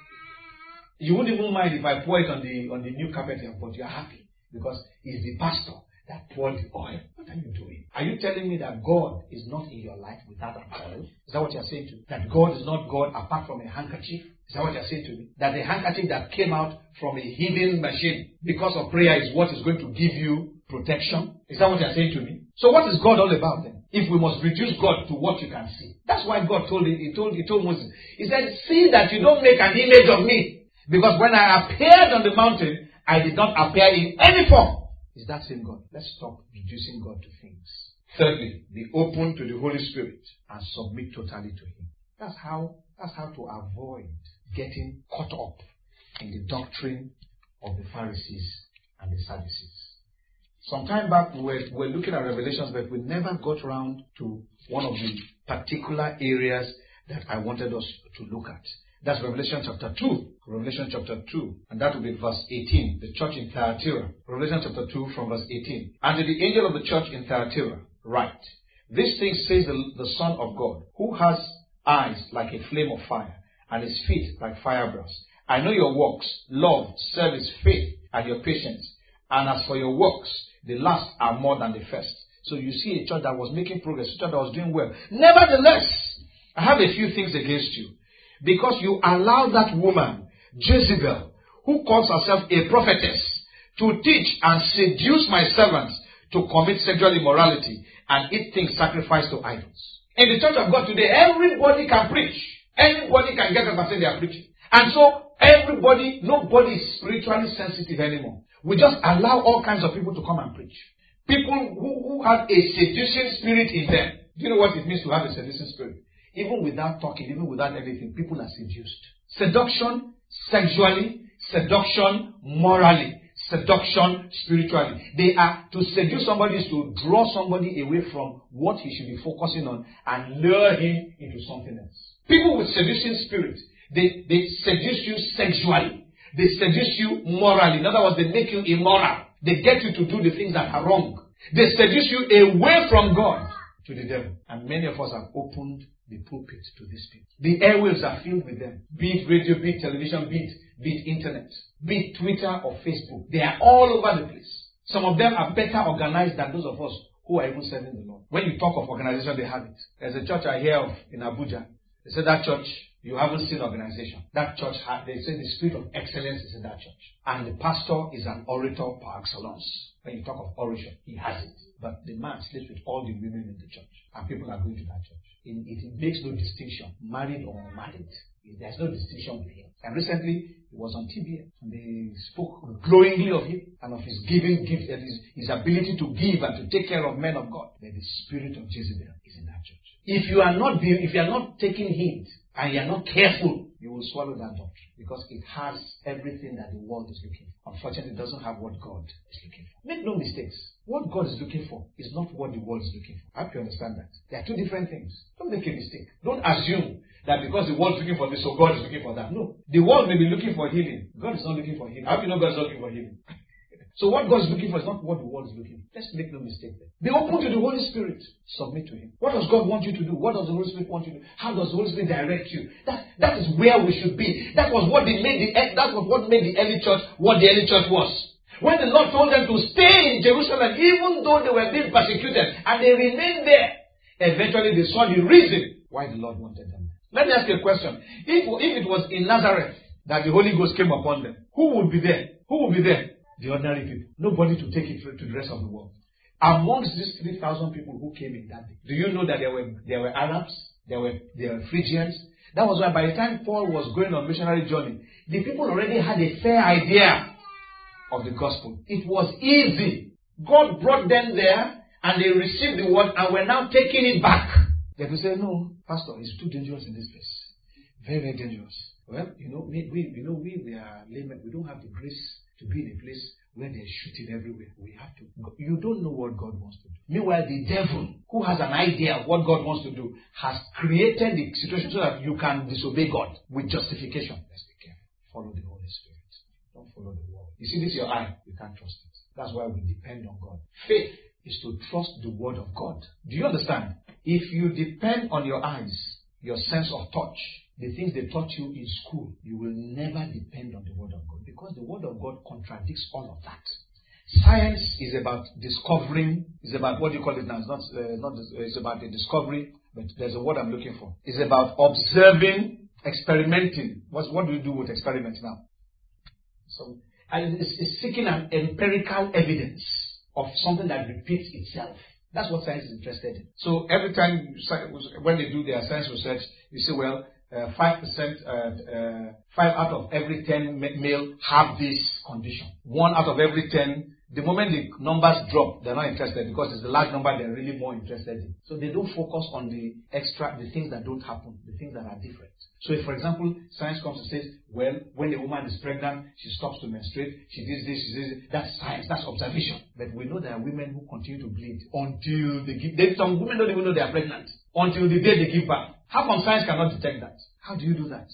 You wouldn't even mind if I pour it on the on the new carpet here, but you're happy because it's the pastor that poured the oil. What are you doing? Are you telling me that God is not in your life without an oil? Is that what you're saying to me? That God is not God apart from a handkerchief? Is that what you're saying to me? That the handkerchief that came out from a hidden machine because of prayer is what is going to give you protection? Is that what you're saying to me? So what is God all about then? If we must reduce God to what you can see. That's why God told it, he told, he told Moses. He said, see that you don't make an image of me. Because when I appeared on the mountain, I did not appear in any form. It's that same God. Let's stop reducing God to things. Thirdly, be open to the Holy Spirit and submit totally to Him. That's how, that's how to avoid getting caught up in the doctrine of the Pharisees and the Sadducees. Some time back, we were, we were looking at Revelations, but we never got around to one of the particular areas that I wanted us to look at. That's Revelation chapter two. Revelation chapter two. And that will be verse eighteen. The church in Thyatira. Revelation chapter two from verse eighteen. And to the angel of the church in Thyatira, write, this thing says the, the Son of God, who has eyes like a flame of fire, and his feet like firebrass. I know your works, love, service, faith, and your patience. And as for your works, the last are more than the first. So you see a church that was making progress, a church that was doing well. Nevertheless, I have a few things against you. Because you allowed that woman, Jezebel, who calls herself a prophetess, to teach and seduce my servants to commit sexual immorality and eat things sacrificed to idols. In the church of God today, everybody can preach. Anybody can get up and say they are preaching. And so, everybody, nobody is spiritually sensitive anymore. We just allow all kinds of people to come and preach. People who, who have a seducing spirit in them. Do you know what it means to have a seducing spirit? Even without talking, even without anything, people are seduced. Seduction sexually, seduction morally, seduction spiritually. They are to seduce somebody is to draw somebody away from what he should be focusing on and lure him into something else. People with seducing spirit, they, they seduce you sexually. They seduce you morally. In other words, they make you immoral. They get you to do the things that are wrong. They seduce you away from God to the devil. And many of us have opened the pulpit to these people. The airwaves are filled with them. Be it radio, be it television, be it, be it internet, be it Twitter or Facebook. They are all over the place. Some of them are better organized than those of us who are even serving the Lord. When you talk of organization, they have it. There's a church I hear of in Abuja. They say that church, you haven't seen organization. That church, they say the spirit of excellence is in that church. And the pastor is an orator par excellence. When you talk of oration, he has it. But the man sleeps with all the women in the church. And people are going to that church. It, it makes no distinction, married or unmarried. There's no distinction with him. And recently, he was on T V. And they spoke glowingly of him and of his giving gift and his, his ability to give and to take care of men of God. Then the spirit of Jezebel is in that church. If you are not being, if you are not taking heed and you are not careful, you will swallow that doctrine because it has everything that the world is looking for. Unfortunately, it doesn't have what God is looking for. Make no mistakes. What God is looking for is not what the world is looking for. I hope you understand that. There are two different things. Don't make a mistake. Don't assume that because the world is looking for this, so God is looking for that. No. The world may be looking for healing. God is not looking for healing. How do you know God is not looking for healing? So what God is looking for is not what the world is looking for. Let's make no mistake there. Be open to the Holy Spirit. Submit to Him. What does God want you to do? What does the Holy Spirit want you to do? How does the Holy Spirit direct you? That, that is where we should be. That was what they made the that was what made the early church what the early church was. When the Lord told them to stay in Jerusalem, even though they were being persecuted, and they remained there, eventually they saw the reason why the Lord wanted them. Let me ask you a question. If, if it was in Nazareth that the Holy Ghost came upon them, who would be there? Who would be there? The ordinary people. Nobody to take it to the rest of the world. Amongst these three thousand people who came in that day, do you know that there were there were Arabs, there were there were Phrygians? That was why by the time Paul was going on missionary journey, the people already had a fair idea of the gospel. It was easy. God brought them there and they received the word and were now taking it back. They could say, no, Pastor, it's too dangerous in this place. Very, very dangerous. Well, you know, we, we you know, we, we are laymen. We don't have the grace to be in a place where they're shooting everywhere. We have to. You don't know what God wants to do. Meanwhile, the devil, who has an idea of what God wants to do, has created the situation so that you can disobey God with justification. Let's be careful. Follow the Holy Spirit. Don't follow the world. You see, this is your eye. You can't trust it. That's why we depend on God. Faith is to trust the word of God. Do you understand? If you depend on your eyes, your sense of touch, the things they taught you in school, you will never depend on the word of God because the word of God contradicts all of that. Science is about discovering, is about what do you call it now? It's not, uh, not it's about the discovery, but there's a word I'm looking for. It's about observing, experimenting. What's, what do you do with experiments now? So, and it's, it's seeking an empirical evidence of something that repeats itself. That's what science is interested in. So every time, when they do their science research, you say, well, uh, five percent, uh, uh, five out of every ten male have this condition. One out of every ten, the moment the numbers drop, they're not interested because it's the large number they're really more interested in. So they don't focus on the extra, the things that don't happen, the things that are different. So if, for example, science comes and says, well, when a woman is pregnant, she stops to menstruate, she does this, she does this, that's science, that's observation. But we know there are women who continue to bleed until they give, they, some women don't even know they are pregnant, until the day they give birth. How come science cannot detect that? How do you do that?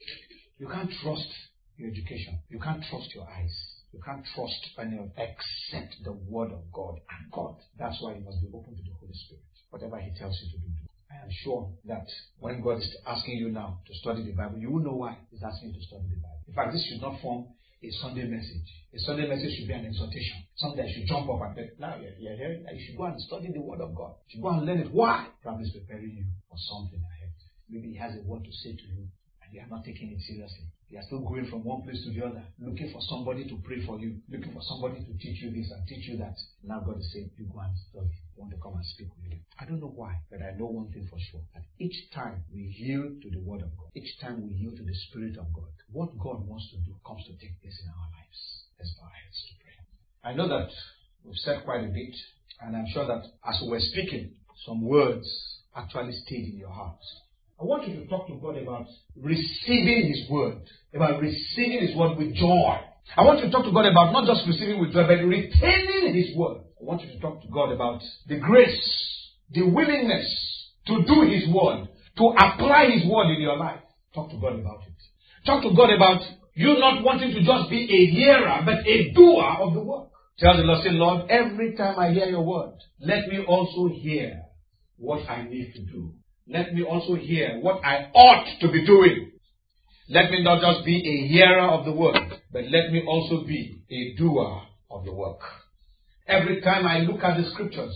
You can't trust your education. You can't trust your eyes. You can't trust any of except the word of God and God. That's why you must be open to the Holy Spirit. Whatever He tells you to do, do. I am sure that when God is asking you now to study the Bible, you will know why He's asking you to study the Bible. In fact, this should not form a Sunday message. A Sunday message should be an exhortation. Something you should jump up and say, now you're, you're hearing, you should go and study the Word of God. You should go and learn it. Why? Probably He's preparing you for something ahead. Maybe He has a word to say to you and you are not taking it seriously. You are still going from one place to the other, looking for somebody to pray for you, looking for somebody to teach you this and teach you that. Now God is saying, you go and study. I want to come and speak with you. I don't know why, but I know one thing for sure. That each time we yield to the Word of God, each time we yield to the Spirit of God, what God wants to do comes to take place in our lives. Let's bow our heads to pray. I know that we've said quite a bit, and I'm sure that as we were speaking, some words actually stayed in your hearts. I want you to talk to God about receiving His word, about receiving His word with joy. I want you to talk to God about not just receiving with joy, but retaining His word. I want you to talk to God about the grace, the willingness to do His word, to apply His word in your life. Talk to God about it. Talk to God about you not wanting to just be a hearer, but a doer of the word. Tell the Lord, say, Lord, every time I hear your word, let me also hear what I need to do. Let me also hear what I ought to be doing. Let me not just be a hearer of the word, but let me also be a doer of the work. Every time I look at the scriptures,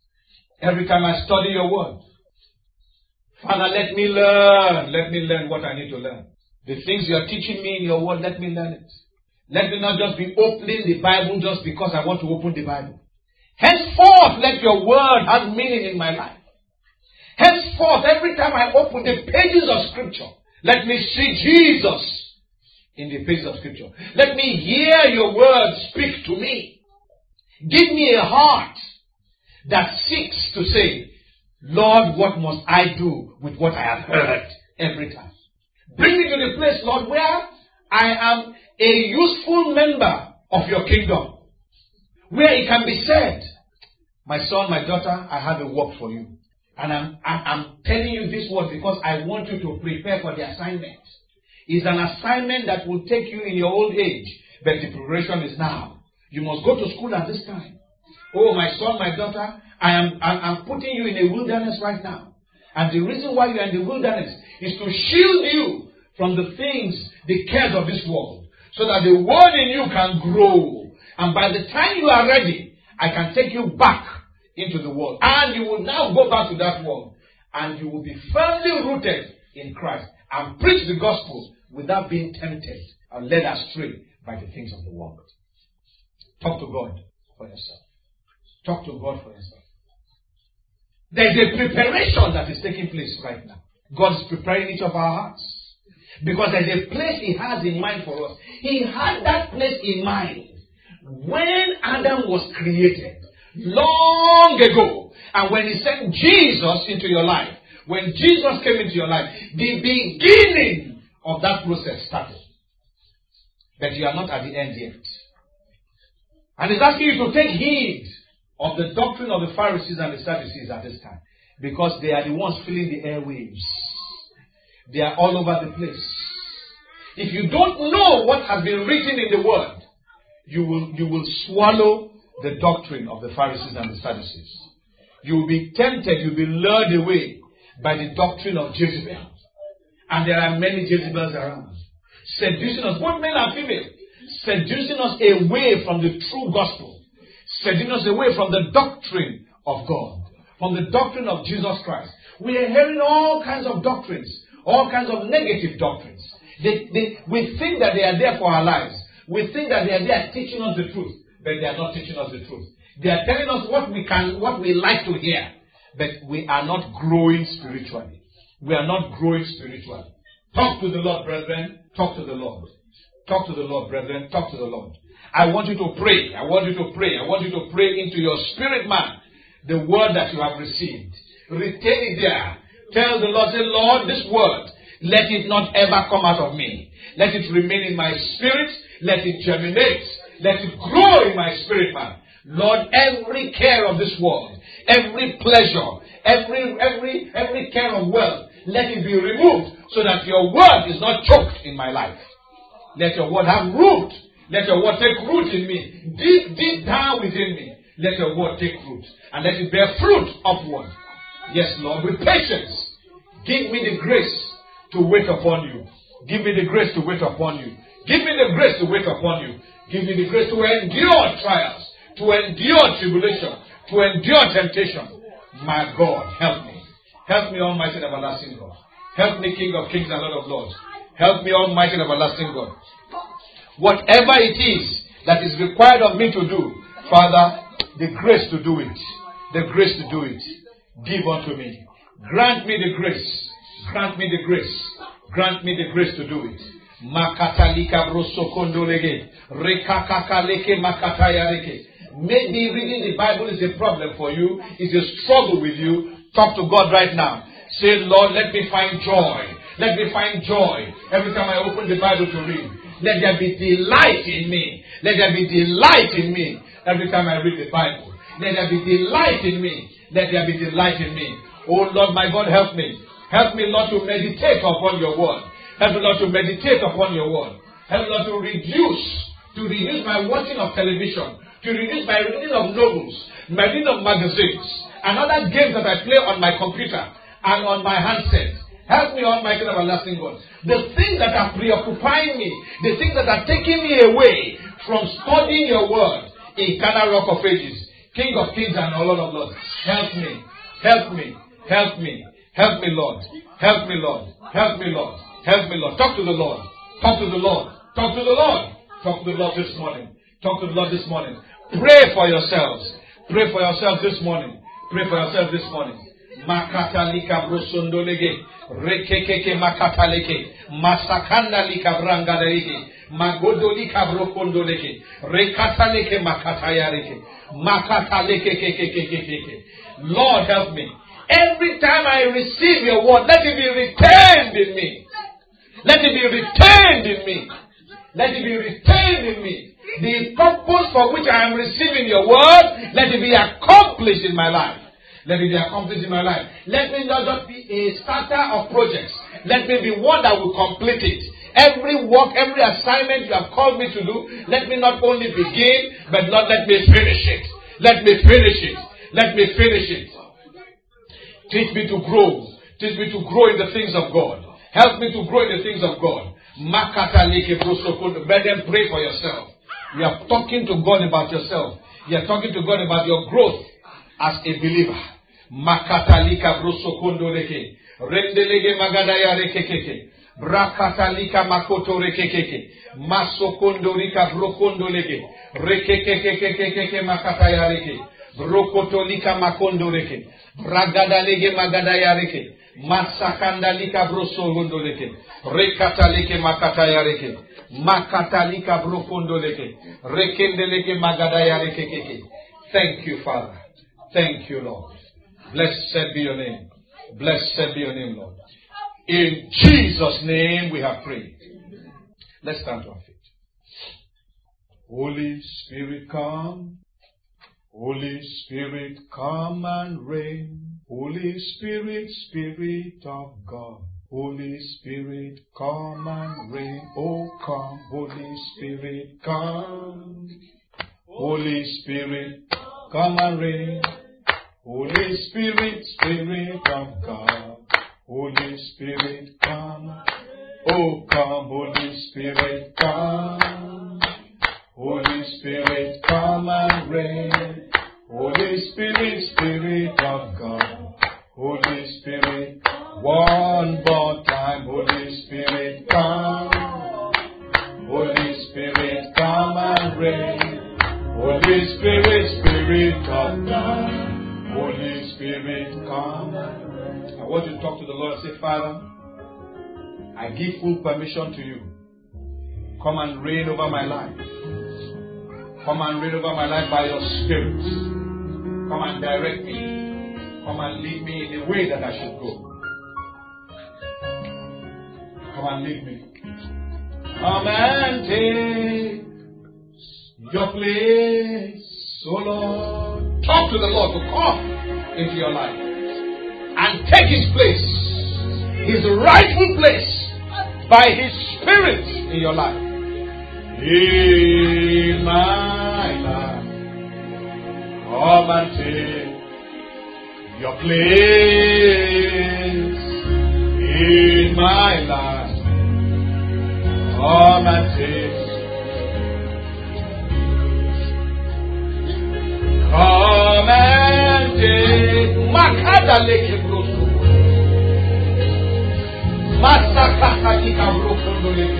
every time I study your word, Father, let me learn. Let me learn what I need to learn. The things you are teaching me in your word, let me learn it. Let me not just be opening the Bible just because I want to open the Bible. Henceforth, let your word have meaning in my life. Henceforth, every time I open the pages of Scripture, let me see Jesus in the pages of Scripture. Let me hear your word speak to me. Give me a heart that seeks to say, Lord, what must I do with what I have heard every time? Bring me to the place, Lord, where I am a useful member of your kingdom. Where it can be said, my son, my daughter, I have a work for you. And I'm, I'm telling you this word because I want you to prepare for the assignment. It's an assignment that will take you in your old age, but the preparation is now. You must go to school at this time. Oh, my son, my daughter, I am I'm, I'm putting you in a wilderness right now. And the reason why you are in the wilderness is to shield you from the things, the cares of this world, so that the word in you can grow. And by the time you are ready, I can take you back into the world. And you will now go back to that world. And you will be firmly rooted in Christ. And preach the gospel without being tempted or led astray by the things of the world. Talk to God for yourself. Talk to God for yourself. There is a preparation that is taking place right now. God is preparing each of our hearts. Because there is a place He has in mind for us. He had that place in mind when Adam was created. Long ago. And when He sent Jesus into your life, when Jesus came into your life, the beginning of that process started. But you are not at the end yet. And He's asking you to take heed of the doctrine of the Pharisees and the Sadducees at this time. Because they are the ones filling the airwaves. They are all over the place. If you don't know what has been written in the Word, you will, you will swallow the doctrine of the Pharisees and the Sadducees. You will be tempted, you will be lured away by the doctrine of Jezebel. And there are many Jezebels around. Seducing us, both men and female. Seducing us away from the true gospel. Seducing us away from the doctrine of God. From the doctrine of Jesus Christ. We are hearing all kinds of doctrines. All kinds of negative doctrines. They, they, we think that they are there for our lives. We think that they are there teaching us the truth. But they are not teaching us the truth. They are telling us what we can, what we like to hear. But we are not growing spiritually. We are not growing spiritually. Talk to the Lord, brethren. Talk to the Lord. Talk to the Lord, brethren. Talk to the Lord. I want you to pray. I want you to pray. I want you to pray into your spirit man the word that you have received. Retain it there. Tell the Lord, say, Lord, this word, let it not ever come out of me. Let it remain in my spirit. Let it germinate. Let it grow in my spirit man. Lord, every care of this world, every pleasure, every every every care of wealth, let it be removed so that your word is not choked in my life. Let your word have root. Let your word take root in me. Deep, deep down within me. Let your word take root. And let it bear fruit upward. Yes, Lord, with patience. Give me the grace to wait upon you. Give me the grace to wait upon you. Give me the grace to wait upon you. Give me the grace to endure trials, to endure tribulation, to endure temptation. My God, help me. Help me, Almighty and everlasting God. Help me, King of kings and Lord of lords. Help me, Almighty and everlasting God. Whatever it is that is required of me to do, Father, the grace to do it. The grace to do it. Give unto me. Grant me the grace. Grant me the grace. Grant me the grace to do it. Makatalika brosokondolege. Rekakakaleke makatayareke. Maybe reading the Bible is a problem for you. It's a struggle with you. Talk to God right now. Say, Lord, let me find joy. Let me find joy every time I open the Bible to read. Let there be delight in me. Let there be delight in me every time I read the Bible. Let there be delight in me. Let there be delight in me. Oh Lord, my God, help me. Help me, Lord, to meditate upon your word. Help me, Lord, to meditate upon your word. Help me, Lord, to reduce, to reduce my watching of television, to reduce my reading of novels, my reading of magazines, and other games that I play on my computer and on my handset. Help me, Almighty and everlasting God. The things that are preoccupying me, the things that are taking me away from studying your word, eternal rock of ages, King of kings and Lord of lords. Help me, help me, help me, help me, Lord. Help me, Lord. Help me, Lord. Help me, Lord. Talk to the Lord. Talk to the Lord. Talk to the Lord. Talk to the Lord this morning. Talk to the Lord this morning. Pray for yourselves. Pray for yourselves this morning. Pray for yourselves this morning. Makatalika brosondolege. Rekekeke makataleke. Masakanda lika brangaleke. Magodolika brokondoleke. Rekataleke makatayareke. Makataleke kekekekekeke. Lord, help me. Every time I receive your word, let it be retained in me. Let it be retained in me. Let it be retained in me. The purpose for which I am receiving your word, let it be accomplished in my life. Let it be accomplished in my life. Let me not just be a starter of projects. Let me be one that will complete it. Every work, every assignment you have called me to do, let me not only begin, but Lord, let me finish it. Let me finish it. Let me finish it. Teach me to grow. Teach me to grow in the things of God. Help me to grow in the things of God. Brethren, pray for yourself. You are talking to God about yourself. You are talking to God about your growth as a believer. Makatalika brosokondo leke. Rendelege magadaya rekekeke. Brakatalika makoto rekekeke. Masokondo rika brokondo leke. Rekekekekekeke makataya reke. Brokotolika makondo reke. Bragadalege magadaya reke. Masakandalika brosokondo leke. Rekataleke makataya reke. Makatalika brokondo leke. Rekendeleke magadaya rekekeke. Thank you, Father. Thank you, Lord. Blessed be your name. Blessed be your name, Lord. In Jesus' name we have prayed. Let's stand to our feet. Holy Spirit, come. Holy Spirit, come and reign. Holy Spirit, Spirit of God. Holy Spirit, come and reign. Oh, come. Holy Spirit, come. Holy Spirit, come and reign. Holy Spirit, Spirit of God. Holy Spirit, come. Oh, come, Holy Spirit, come. Holy Spirit, come and reign. Holy Spirit, Spirit of God. Holy Spirit, one more time. Holy Spirit, come. Holy Spirit, come and reign. Holy Spirit, Spirit want you to talk to the Lord and say, Father, I give full permission to you. Come and reign over my life. Come and reign over my life by your Spirit. Come and direct me. Come and lead me in the way that I should go. Come and lead me. Come and take your place, oh Lord. Talk to the Lord to come into your life and take his place, his rightful place, by his Spirit in your life. In my life, come and take your place. In my life, come and take. Come and take. Makada leke broso. Masakata kika brokondo leke.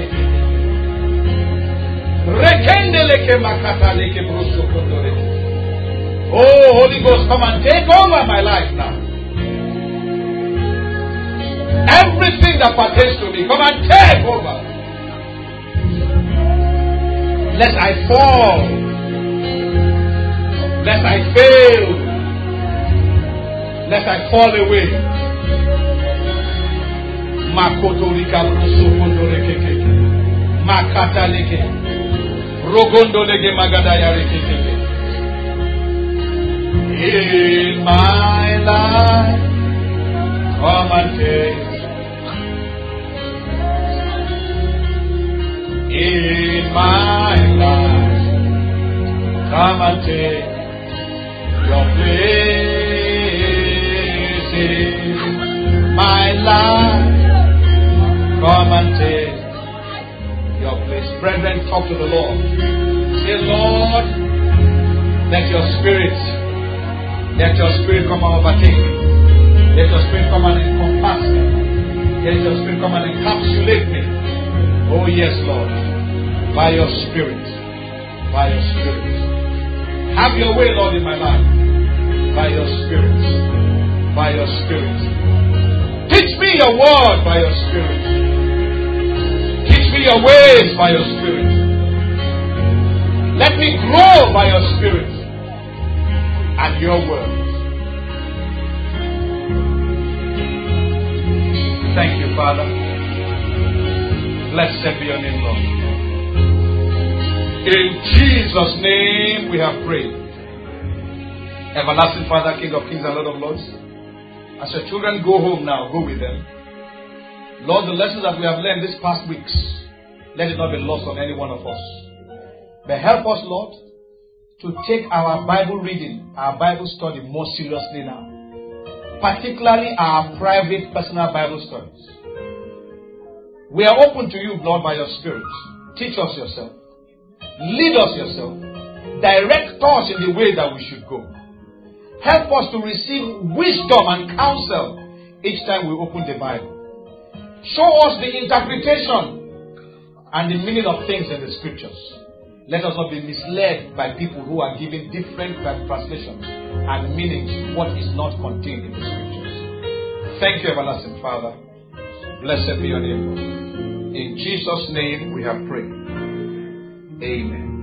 Rekende leke makata leke broso kondo leke. Oh, Holy Ghost, come and take over my life now. Everything that pertains to me, come and take over. Lest I fall, lest I fail, lest I fall away. Makoto lika bruso kondo leke keke. Makata leke. Rogondo leke magadaya leke keke. In my life, come and take. In my life, come and take your place. In my life, come and take your place. Brethren, talk to the Lord. Say, Lord, let your Spirit Let your Spirit come and overtake me. Let your Spirit come and encompass me. Let your Spirit come and encapsulate me. Oh yes, Lord. By your Spirit. By your Spirit. Have your way, Lord, in my life. By your Spirit. By your Spirit. Teach me your word by your Spirit. Teach me your ways by your Spirit. Let me grow by your Spirit and your word. Thank you, Father. Blessed be your name, Lord. In Jesus' name we have prayed. Everlasting Father, King of kings and Lord of lords, as your children go home now, go with them. Lord, the lessons that we have learned these past weeks, let it not be lost on any one of us. But help us, Lord, to take our Bible reading, our Bible study more seriously now. Particularly our private, personal Bible studies. We are open to you, Lord, by your Spirit. Teach us yourself. Lead us yourself. Direct us in the way that we should go. Help us to receive wisdom and counsel each time we open the Bible. Show us the interpretation and the meaning of things in the scriptures. Let us not be misled by people who are giving different translations and meanings to what is not contained in the scriptures. Thank you, everlasting Father. Blessed be your name, Lord. In Jesus' name we have prayed. Amen.